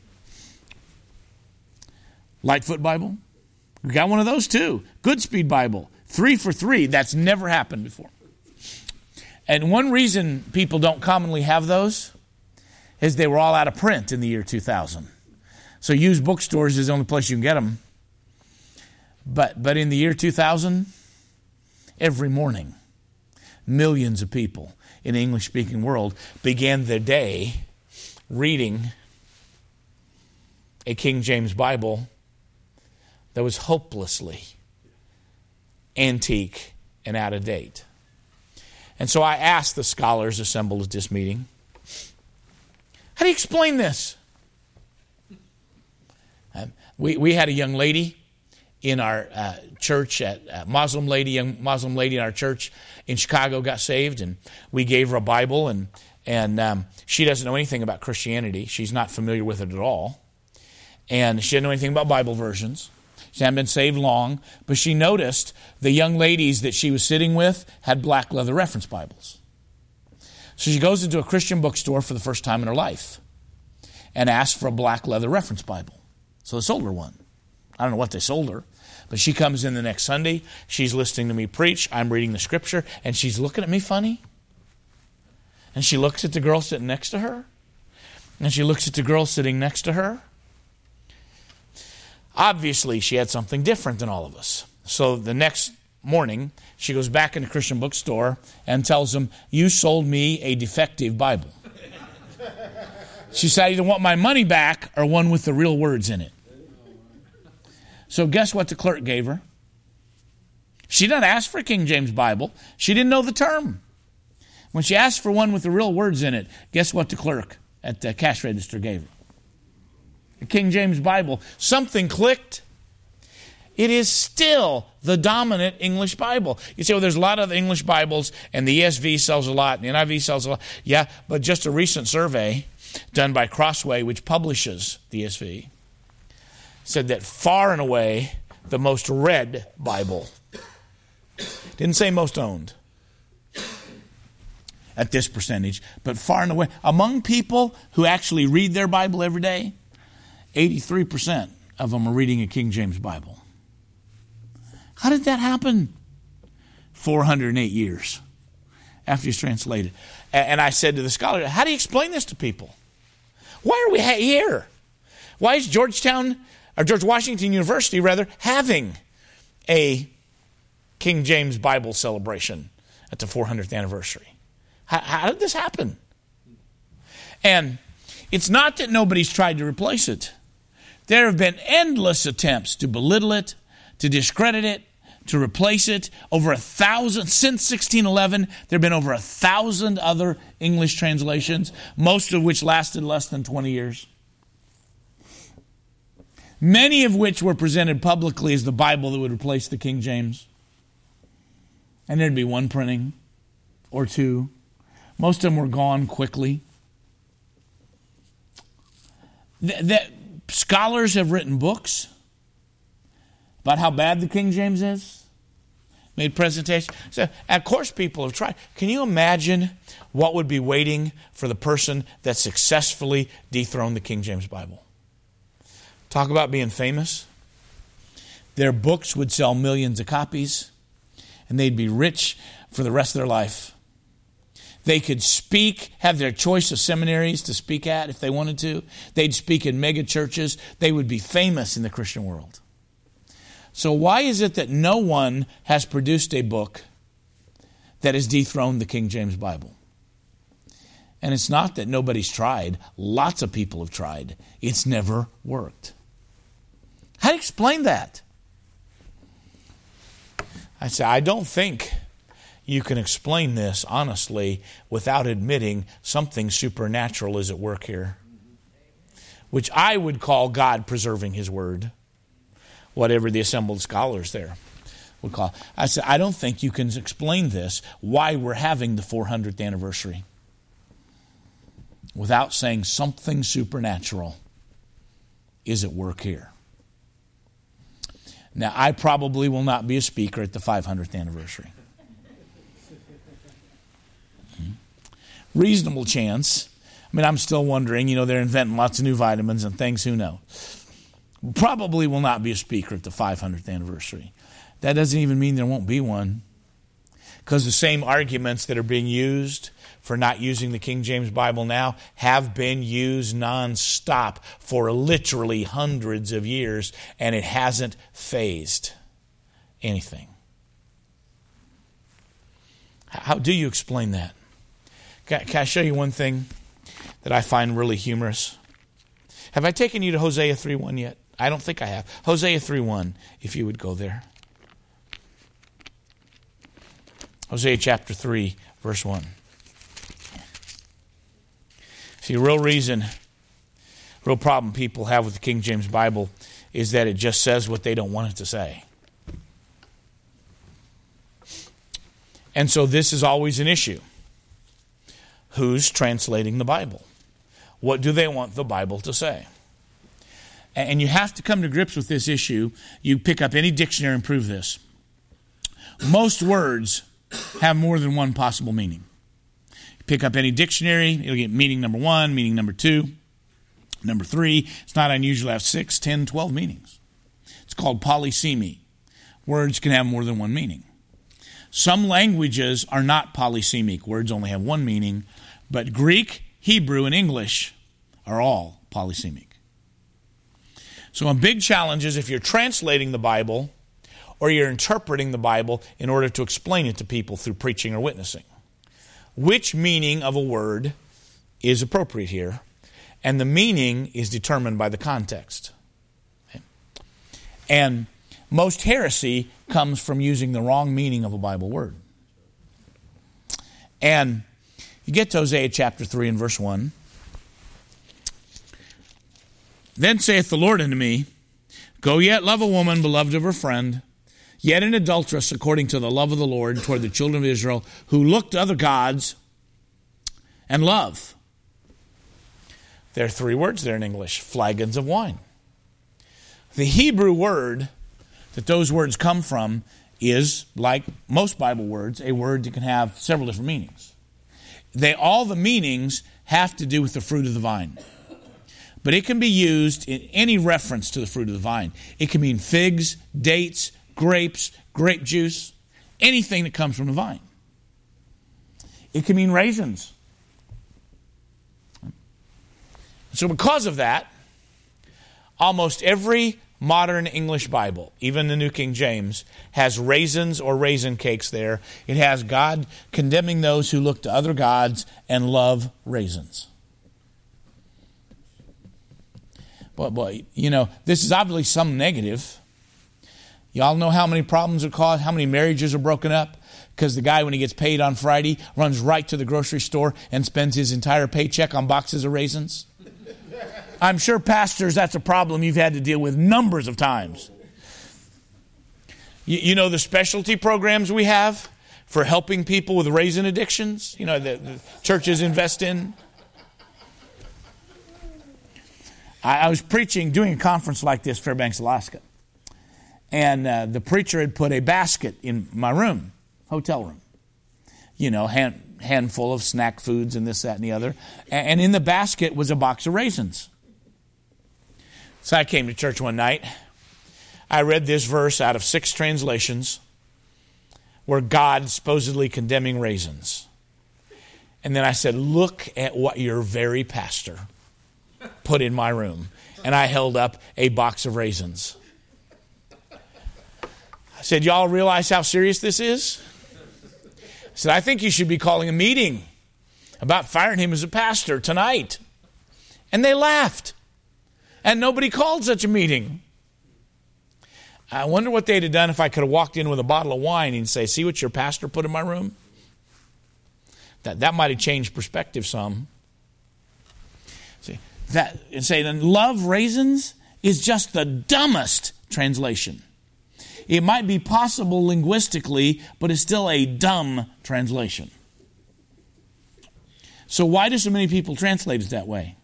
Lightfoot Bible? We got one of those too. Goodspeed Bible. Three for three. That's never happened before. And one reason people don't commonly have those is they were all out of print in the year two thousand. So used bookstores is the only place you can get them. But but in the year two thousand, every morning, millions of people in the English-speaking world began their day reading a King James Bible that was hopelessly antique and out of date. And so I asked the scholars assembled at this meeting, how do you explain this? Um, we, we had a young lady in our uh, church, at uh, Muslim lady, young Muslim lady in our church in Chicago got saved, and we gave her a Bible, and and um, she doesn't know anything about Christianity. She's not familiar with it at all, and she didn't know anything about Bible versions. She hadn't been saved long, but she noticed the young ladies that she was sitting with had black leather reference Bibles. So she goes into a Christian bookstore for the first time in her life and asks for a black leather reference Bible. So they sold her one. I don't know what they sold her, but she comes in the next Sunday. She's listening to me preach. I'm reading the scripture, and she's looking at me funny. And she looks at the girl sitting next to her, and she looks at the girl sitting next to her. Obviously, she had something different than all of us. So the next morning, she goes back in the Christian bookstore and tells them, you sold me a defective Bible. She said, I either want my money back or one with the real words in it. So guess what the clerk gave her? She didn't ask for a King James Bible. She didn't know the term. When she asked for one with the real words in it, guess what the clerk at the cash register gave her? A King James Bible. Something clicked. It is still the dominant English Bible. You say, well, there's a lot of English Bibles, and the E S V sells a lot, and the N I V sells a lot. Yeah, but just a recent survey done by Crossway, which publishes the E S V, said that far and away the most read Bible, didn't say most owned at this percentage, but far and away, among people who actually read their Bible every day, eighty-three percent of them are reading a King James Bible. How did that happen? four hundred eight years after it's translated. And I said to the scholar, how do you explain this to people? Why are we here? Why is Georgetown, or George Washington University rather, having a King James Bible celebration at the four hundredth anniversary? How, how did this happen? And it's not that nobody's tried to replace it. There have been endless attempts to belittle it, to discredit it, to replace it. Over a thousand, since sixteen eleven, there have been over a thousand other English translations, most of which lasted less than twenty years. Many of which were presented publicly as the Bible that would replace the King James. And there'd be one printing or two. Most of them were gone quickly. The, the, scholars have written books about how bad the King James is. Made presentations. So, of course, people have tried. Can you imagine what would be waiting for the person that successfully dethroned the King James Bible? Talk about being famous. Their books would sell millions of copies, and they'd be rich for the rest of their life. They could speak, have their choice of seminaries to speak at if they wanted to. They'd speak in mega churches. They would be famous in the Christian world. So why is it that no one has produced a book that has dethroned the King James Bible? And it's not that nobody's tried. Lots of people have tried. It's never worked. How do you explain that? I say, I don't think you can explain this honestly without admitting something supernatural is at work here, which I would call God preserving His Word, whatever the assembled scholars there would call. I said, I don't think you can explain this, why we're having the four hundredth anniversary, without saying something supernatural is at work here. Now, I probably will not be a speaker at the five hundredth anniversary. Reasonable chance. I mean, I'm still wondering, you know, they're inventing lots of new vitamins and things, who knows. Probably will not be a speaker at the five hundredth anniversary. That doesn't even mean there won't be one. Because the same arguments that are being used for not using the King James Bible now have been used nonstop for literally hundreds of years, and it hasn't phased anything. How do you explain that? Can I show you one thing that I find really humorous? Have I taken you to Hosea three one yet? I don't think I have. Hosea three one, if you would go there. Hosea chapter three, verse one. See, a real reason, real problem people have with the King James Bible is that it just says what they don't want it to say. And so this is always an issue. Who's translating the Bible? What do they want the Bible to say? And you have to come to grips with this issue. You pick up any dictionary and prove this. Most words have more than one possible meaning. You pick up any dictionary, it'll get meaning number one, meaning number two, number three. It's not unusual to have six, ten, twelve meanings. It's called polysemy. Words can have more than one meaning. Some languages are not polysemic. Words only have one meaning. But Greek, Hebrew, and English are all polysemic. So a big challenge is if you're translating the Bible or you're interpreting the Bible in order to explain it to people through preaching or witnessing. Which meaning of a word is appropriate here? And the meaning is determined by the context. Okay? And most heresy comes from using the wrong meaning of a Bible word. And you get to Hosea chapter three and verse one. Then saith the Lord unto me, Go yet love a woman beloved of her friend, yet an adulteress according to the love of the Lord toward the children of Israel, who look to other gods and love. There are three words there in English, flagons of wine. The Hebrew word that those words come from is, like most Bible words, a word that can have several different meanings. They all the meanings have to do with the fruit of the vine. But it can be used in any reference to the fruit of the vine. It can mean figs, dates, grapes, grape juice, anything that comes from the vine. It can mean raisins. So because of that, almost every modern English Bible, even the New King James, has raisins or raisin cakes there. It has God condemning those who look to other gods and love raisins. But, but you know, this is obviously some negative. Y'all know how many problems are caused, how many marriages are broken up? Because the guy, when he gets paid on Friday, runs right to the grocery store and spends his entire paycheck on boxes of raisins. I'm sure, pastors, that's a problem you've had to deal with numbers of times. You, you know the specialty programs we have for helping people with raisin addictions? You know, the, the churches invest in. I, I was preaching, doing a conference like this, Fairbanks, Alaska. And uh, the preacher had put a basket in my room, hotel room. You know, hand, handful of snack foods and this, that, and the other. And, and in the basket was a box of raisins. So I came to church one night. I read this verse out of six translations where God supposedly condemning raisins. And then I said, look at what your very pastor put in my room. And I held up a box of raisins. I said, y'all realize how serious this is? I said, I think you should be calling a meeting about firing him as a pastor tonight. And they laughed. And nobody called such a meeting. I wonder what they'd have done if I could have walked in with a bottle of wine and say, see what your pastor put in my room? That, that might have changed perspective some. See, that, and say, then love raisins is just the dumbest translation. It might be possible linguistically, but it's still a dumb translation. So why do so many people translate it that way?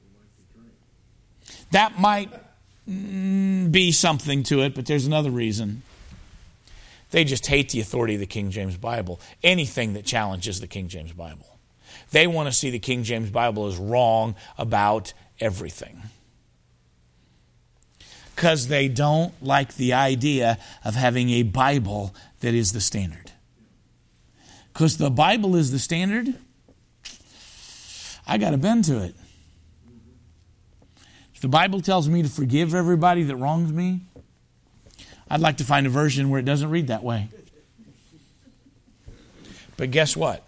That might mm, be something to it, but there's another reason. They just hate the authority of the King James Bible. Anything that challenges the King James Bible. They want to see the King James Bible as wrong about everything. Because they don't like the idea of having a Bible that is the standard. Because the Bible is the standard, I got to bend to it. If the Bible tells me to forgive everybody that wrongs me, I'd like to find a version where it doesn't read that way. But guess what?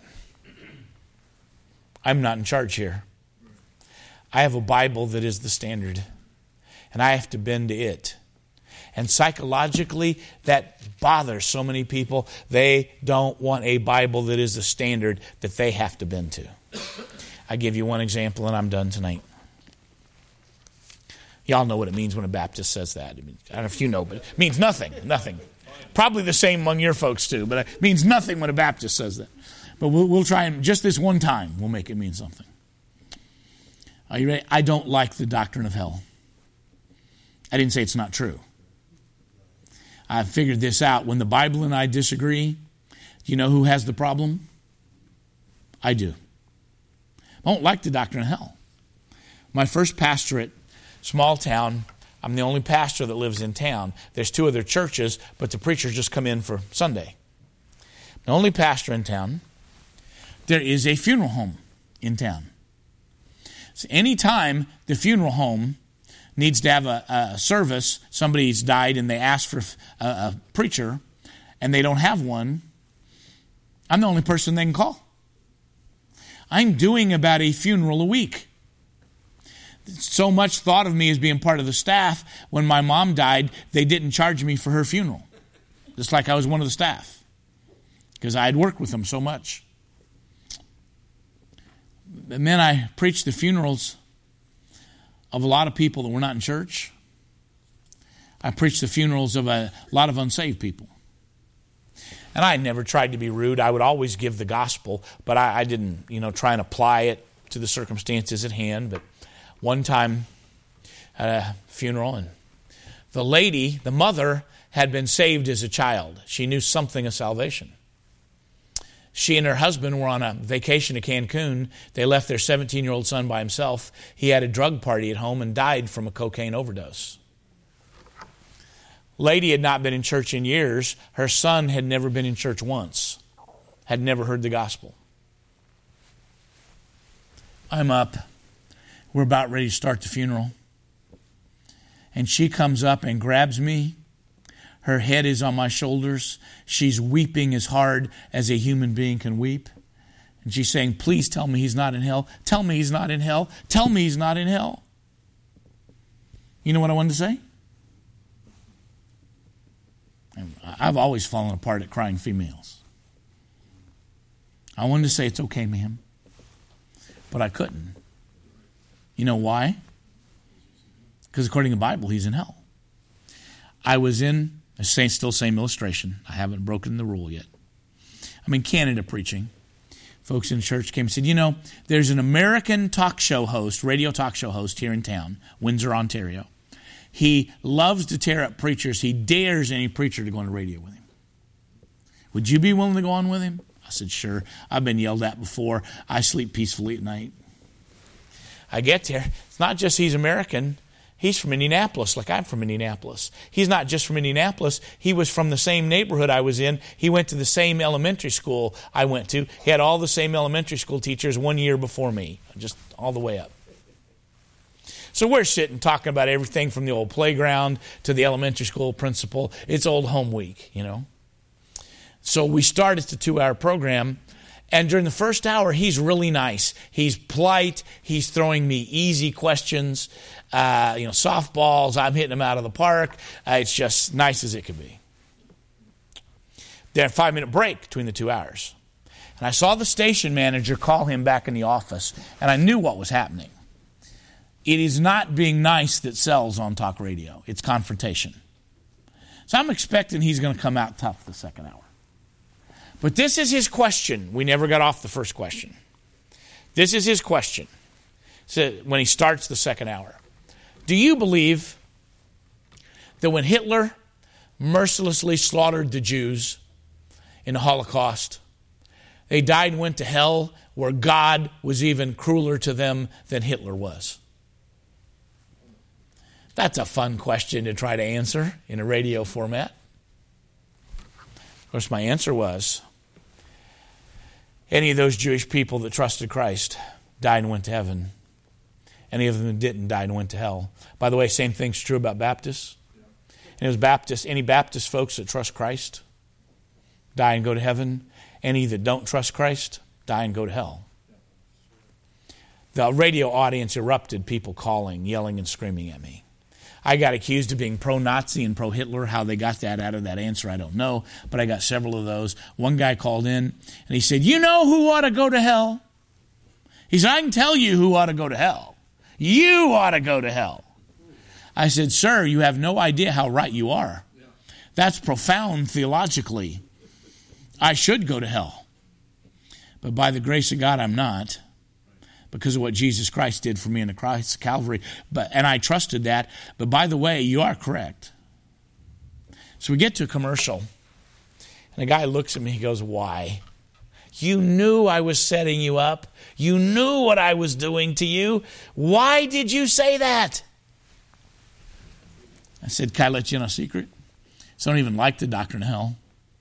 I'm not in charge here. I have a Bible that is the standard, and I have to bend to it. And psychologically, that bothers so many people. They don't want a Bible that is the standard that they have to bend to. I give you one example, and I'm done tonight. Y'all know what it means when a Baptist says that. I don't know if you know, but it means nothing. Nothing. Probably the same among your folks too, but it means nothing when a Baptist says that. But we'll, we'll try and just this one time, we'll make it mean something. Are you ready? I don't like the doctrine of hell. I didn't say it's not true. I figured this out. When the Bible and I disagree, do you know who has the problem? I do. I don't like the doctrine of hell. My first pastorate, small town, I'm the only pastor that lives in town. There's two other churches, but the preachers just come in for Sunday. The only pastor in town. There is a funeral home in town. So anytime the funeral home needs to have a, a service, somebody's died and they ask for a, a preacher and they don't have one, I'm the only person they can call. I'm doing about a funeral a week. So much thought of me as being part of the staff. When my mom died, they didn't charge me for her funeral. Just like I was one of the staff. Because I had worked with them so much. And then I preached the funerals of a lot of people that were not in church. I preached the funerals of a lot of unsaved people. And I never tried to be rude. I would always give the gospel, but I, I didn't, you know, try and apply it to the circumstances at hand. But one time at a funeral, and the lady, the mother, had been saved as a child. She knew something of salvation. She and her husband were on a vacation to Cancun. They left their seventeen-year-old son by himself. He had a drug party at home and died from a cocaine overdose. Lady had not been in church in years. Her son had never been in church once. Had never heard the gospel. I'm up. We're about ready to start the funeral. And she comes up and grabs me. Her head is on my shoulders. She's weeping as hard as a human being can weep. And she's saying, please tell me he's not in hell. Tell me he's not in hell. Tell me he's not in hell. You know what I wanted to say? I've always fallen apart at crying females. I wanted to say, it's okay, ma'am. But I couldn't. You know why? Because according to the Bible, he's in hell. I was in, same, still same illustration. I haven't broken the rule yet. I'm in Canada preaching. Folks in church came and said, you know, there's an American talk show host, radio talk show host here in town, Windsor, Ontario. He loves to tear up preachers. He dares any preacher to go on the radio with him. Would you be willing to go on with him? I said, sure. I've been yelled at before. I sleep peacefully at night. I get there. It's not just he's American. He's from Indianapolis, like I'm from Indianapolis. He's not just from Indianapolis. He was from the same neighborhood I was in. He went to the same elementary school I went to. He had all the same elementary school teachers one year before me, just all the way up. So we're sitting talking about everything from the old playground to the elementary school principal. It's old home week, you know. So we started the two-hour program, and during the first hour, he's really nice. He's polite. He's throwing me easy questions, uh, you know, softballs. I'm hitting him out of the park. Uh, it's just nice as it could be. Then a five-minute break between the two hours. And I saw the station manager call him back in the office, and I knew what was happening. It is not being nice that sells on talk radio. It's confrontation. So I'm expecting he's going to come out tough the second hour. But this is his question. We never got off the first question. This is his question. So when he starts the second hour. Do you believe that when Hitler mercilessly slaughtered the Jews in the Holocaust, they died and went to hell where God was even crueler to them than Hitler was? That's a fun question to try to answer in a radio format. Of course, my answer was, any of those Jewish people that trusted Christ died and went to heaven. Any of them that didn't died and went to hell. By the way, same thing's true about Baptists. And it was Baptists, any Baptist folks that trust Christ die and go to heaven. Any that don't trust Christ die and go to hell. The radio audience erupted, people calling, yelling, and screaming at me. I got accused of being pro-Nazi and pro-Hitler. How they got that out of that answer, I don't know. But I got several of those. One guy called in, and he said, you know who ought to go to hell? He said, I can tell you who ought to go to hell. You ought to go to hell. I said, sir, you have no idea how right you are. That's profound theologically. I should go to hell. But by the grace of God, I'm not. Because of what Jesus Christ did for me in the cross, Calvary. But and I trusted that. But by the way, you are correct. So we get to a commercial. And a guy looks at me, he goes, why? You knew I was setting you up. You knew what I was doing to you. Why did you say that? I said, can I let you in a secret? So I don't even like the doctrine of hell.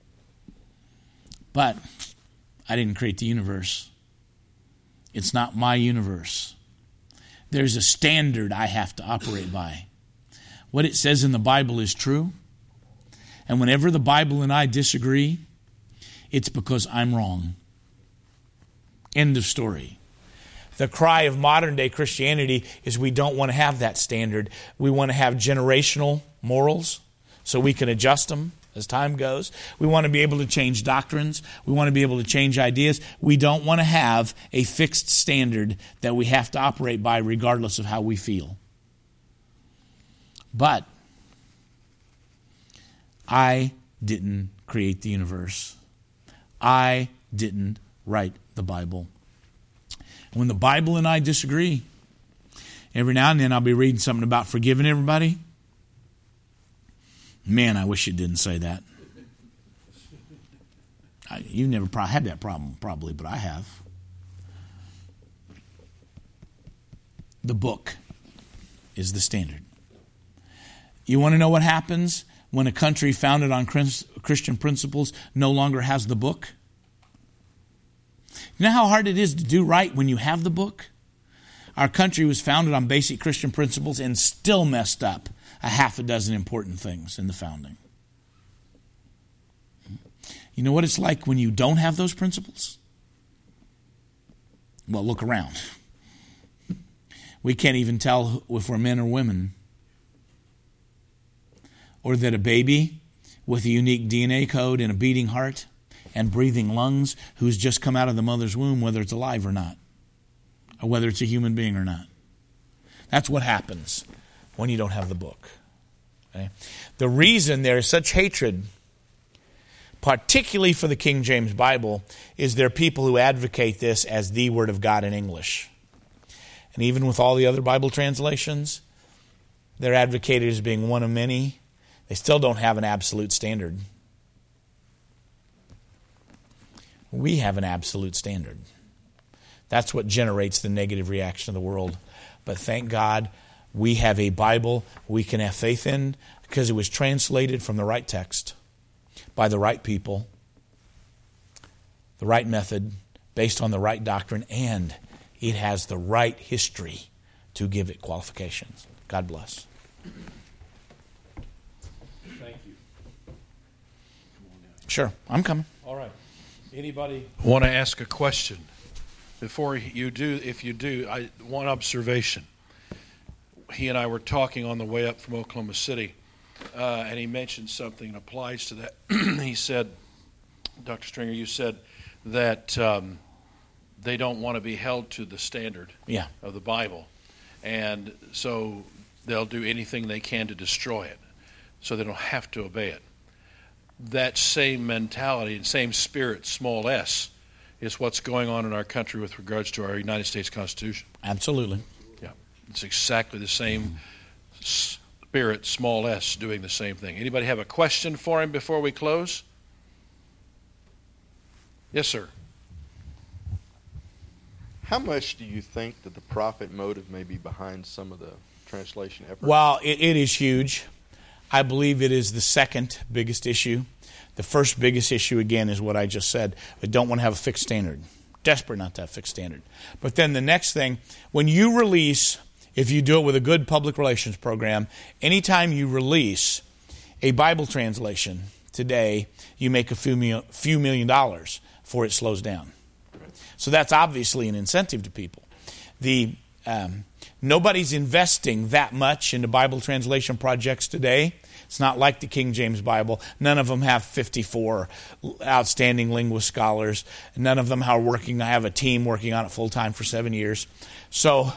But I didn't create the universe. It's not my universe. There's a standard I have to operate by. What it says in the Bible is true. And whenever the Bible and I disagree, it's because I'm wrong. End of story. The cry of modern day Christianity is we don't want to have that standard. We want to have generational morals so we can adjust them as time goes. We want to be able to change doctrines. We want to be able to change ideas. We don't want to have a fixed standard that we have to operate by regardless of how we feel. But I didn't create the universe. I didn't write the Bible. When the Bible and I disagree, every now and then I'll be reading something about forgiving everybody. Man, I wish it didn't say that. I, you've never pro- had that problem, probably, but I have. The book is the standard. You want to know what happens when a country founded on Christian principles no longer has the book? You know how hard it is to do right when you have the book? Our country was founded on basic Christian principles and still messed up a half a dozen important things in the founding. You know what it's like when you don't have those principles? Well, look around. We can't even tell if we're men or women. Or that a baby with a unique D N A code and a beating heart and breathing lungs who's just come out of the mother's womb, whether it's alive or not, or whether it's a human being or not. That's what happens when you don't have the book. Okay? The reason there is such hatred, particularly for the King James Bible, is there are people who advocate this as the Word of God in English. And even with all the other Bible translations, they're advocated as being one of many. They still don't have an absolute standard. We have an absolute standard. That's what generates the negative reaction of the world. But thank God, we have a Bible we can have faith in because it was translated from the right text by the right people, the right method, based on the right doctrine, and it has the right history to give it qualifications. God bless. Thank you. Sure, I'm coming. All right. Anybody want to ask a question? Before you do, if you do, I one observation. He and I were talking on the way up from Oklahoma City, uh, and he mentioned something that applies to that. He said, Doctor Stringer, you said that um, they don't want to be held to the standard yeah. of the Bible, and so they'll do anything they can to destroy it, so they don't have to obey it. That same mentality and same spirit, small s, is what's going on in our country with regards to our United States Constitution. Absolutely. Yeah, it's exactly the same spirit, small s, doing the same thing. Anybody have a question for him before we close? Yes, sir. How much do you think that the profit motive may be behind some of the translation efforts? Well, it, it is huge. I believe it is the second biggest issue. The first biggest issue, again, is what I just said. We don't want to have a fixed standard. Desperate not to have a fixed standard. But then the next thing, when you release, if you do it with a good public relations program, anytime you release a Bible translation today, you make a few, mil- few million dollars before it slows down. So that's obviously an incentive to people. The um, nobody's investing that much into Bible translation projects today. It's not like the King James Bible. None of them have fifty-four outstanding linguist scholars. None of them are working. I have a team working on it full time for seven years. So,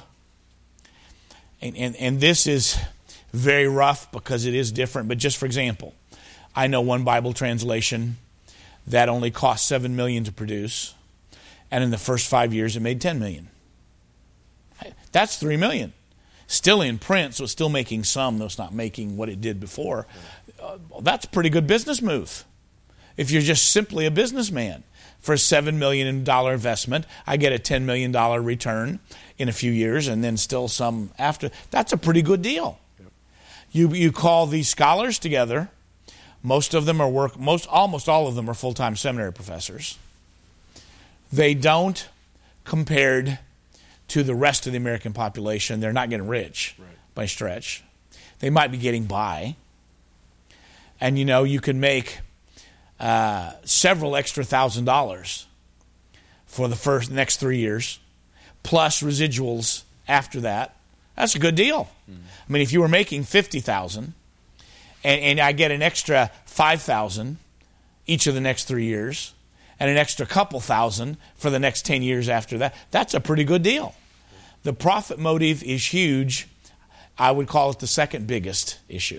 and, and and this is very rough because it is different. But just for example, I know one Bible translation that only cost seven million dollars to produce, and in the first five years it made ten million dollars. That's three million dollars. Still in print, so it's still making some, though it's not making what it did before. Uh, well, that's a pretty good business move. If you're just simply a businessman. For a seven million dollars investment, I get a ten million dollars return in a few years and then still some after. That's a pretty good deal. Yep. You you call these scholars together. Most of them are work. Most almost all of them are full-time seminary professors. They don't compared to the rest of the American population. They're not getting rich right. by stretch. They might be getting by. And, you know, you can make uh, several extra thousand dollars for the first next three years, plus residuals after that. That's a good deal. Mm-hmm. I mean, if you were making fifty thousand dollars and, and I get an extra five thousand dollars each of the next three years, and an extra couple thousand for the next ten years after that, that's a pretty good deal. The profit motive is huge. I would call it the second biggest issue.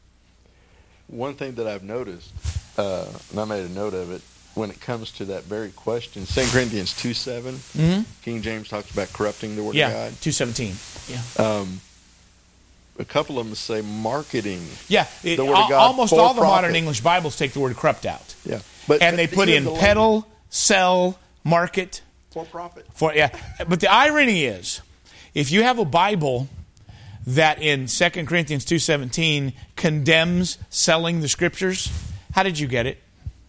One thing that I've noticed, uh, and I made a note of it, when it comes to that very question, Second Corinthians two seven, mm-hmm. King James talks about corrupting the Word yeah, of God. Yeah, two seventeen. Yeah. Um, a couple of them say marketing yeah, it, the Word of God. Almost all the profit. modern English Bibles take the word corrupt out. Yeah. But, and but they put in the peddle, sell, market. For profit. For yeah. But the irony is, if you have a Bible that in Second Corinthians two seventeen condemns selling the Scriptures, how did you get it?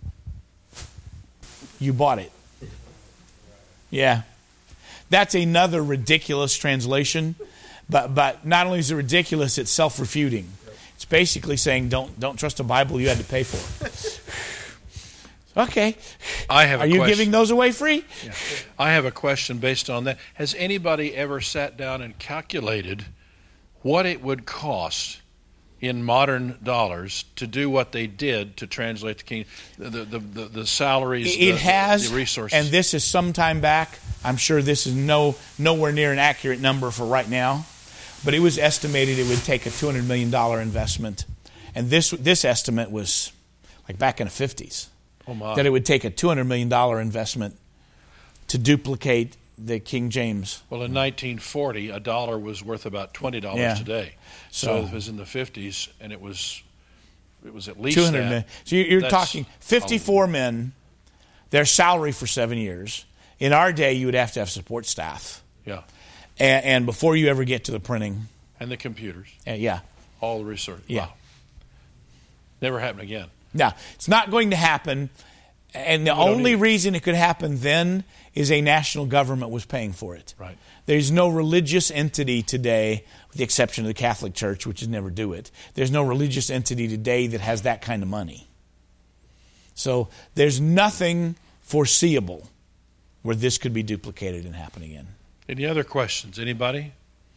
You bought it. Yeah. That's another ridiculous translation. But but not only is it ridiculous, it's self-refuting. It's basically saying don't don't trust a Bible you had to pay for. Okay. I have a Are you question. giving those away free? Yeah. I have a question based on that. Has anybody ever sat down and calculated what it would cost in modern dollars to do what they did to translate the King, the the, the, the salaries, it the, has, the resources? And this is some time back. I'm sure this is no nowhere near an accurate number for right now, but it was estimated it would take a two hundred million dollars investment. And this this estimate was like back in the fifties. Oh my. That it would take a two hundred million dollars investment to duplicate the King James. Well, in nineteen forty, a dollar was worth about twenty dollars yeah. today. So, So it was in the fifties, and it was it was at least two hundred that. million. So you're That's talking fifty-four a, men, their salary for seven years. In our day, you would have to have support staff. Yeah. And, and before you ever get to the printing, And the computers. Uh, yeah. All the research. Yeah. Wow. Never happen again. Now, it's not going to happen, and the only reason it could happen then is a national government was paying for it. Right. There's no religious entity today, with the exception of the Catholic Church, which would never do it. There's no religious entity today that has that kind of money. So there's nothing foreseeable where this could be duplicated and happen again. Any other questions? Anybody?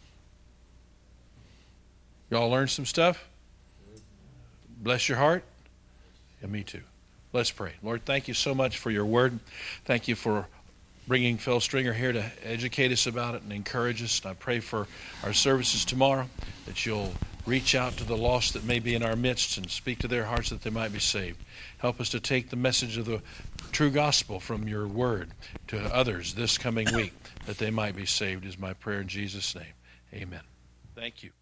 Y'all learned some stuff? Bless your heart? Yeah, me too. Let's pray. Lord, thank you so much for your word. Thank you for bringing Phil Stringer here to educate us about it and encourage us. And I pray for our services tomorrow that you'll reach out to the lost that may be in our midst and speak to their hearts that they might be saved. Help us to take the message of the true gospel from your word to others this coming week that they might be saved is my prayer in Jesus' name. Amen. Thank you.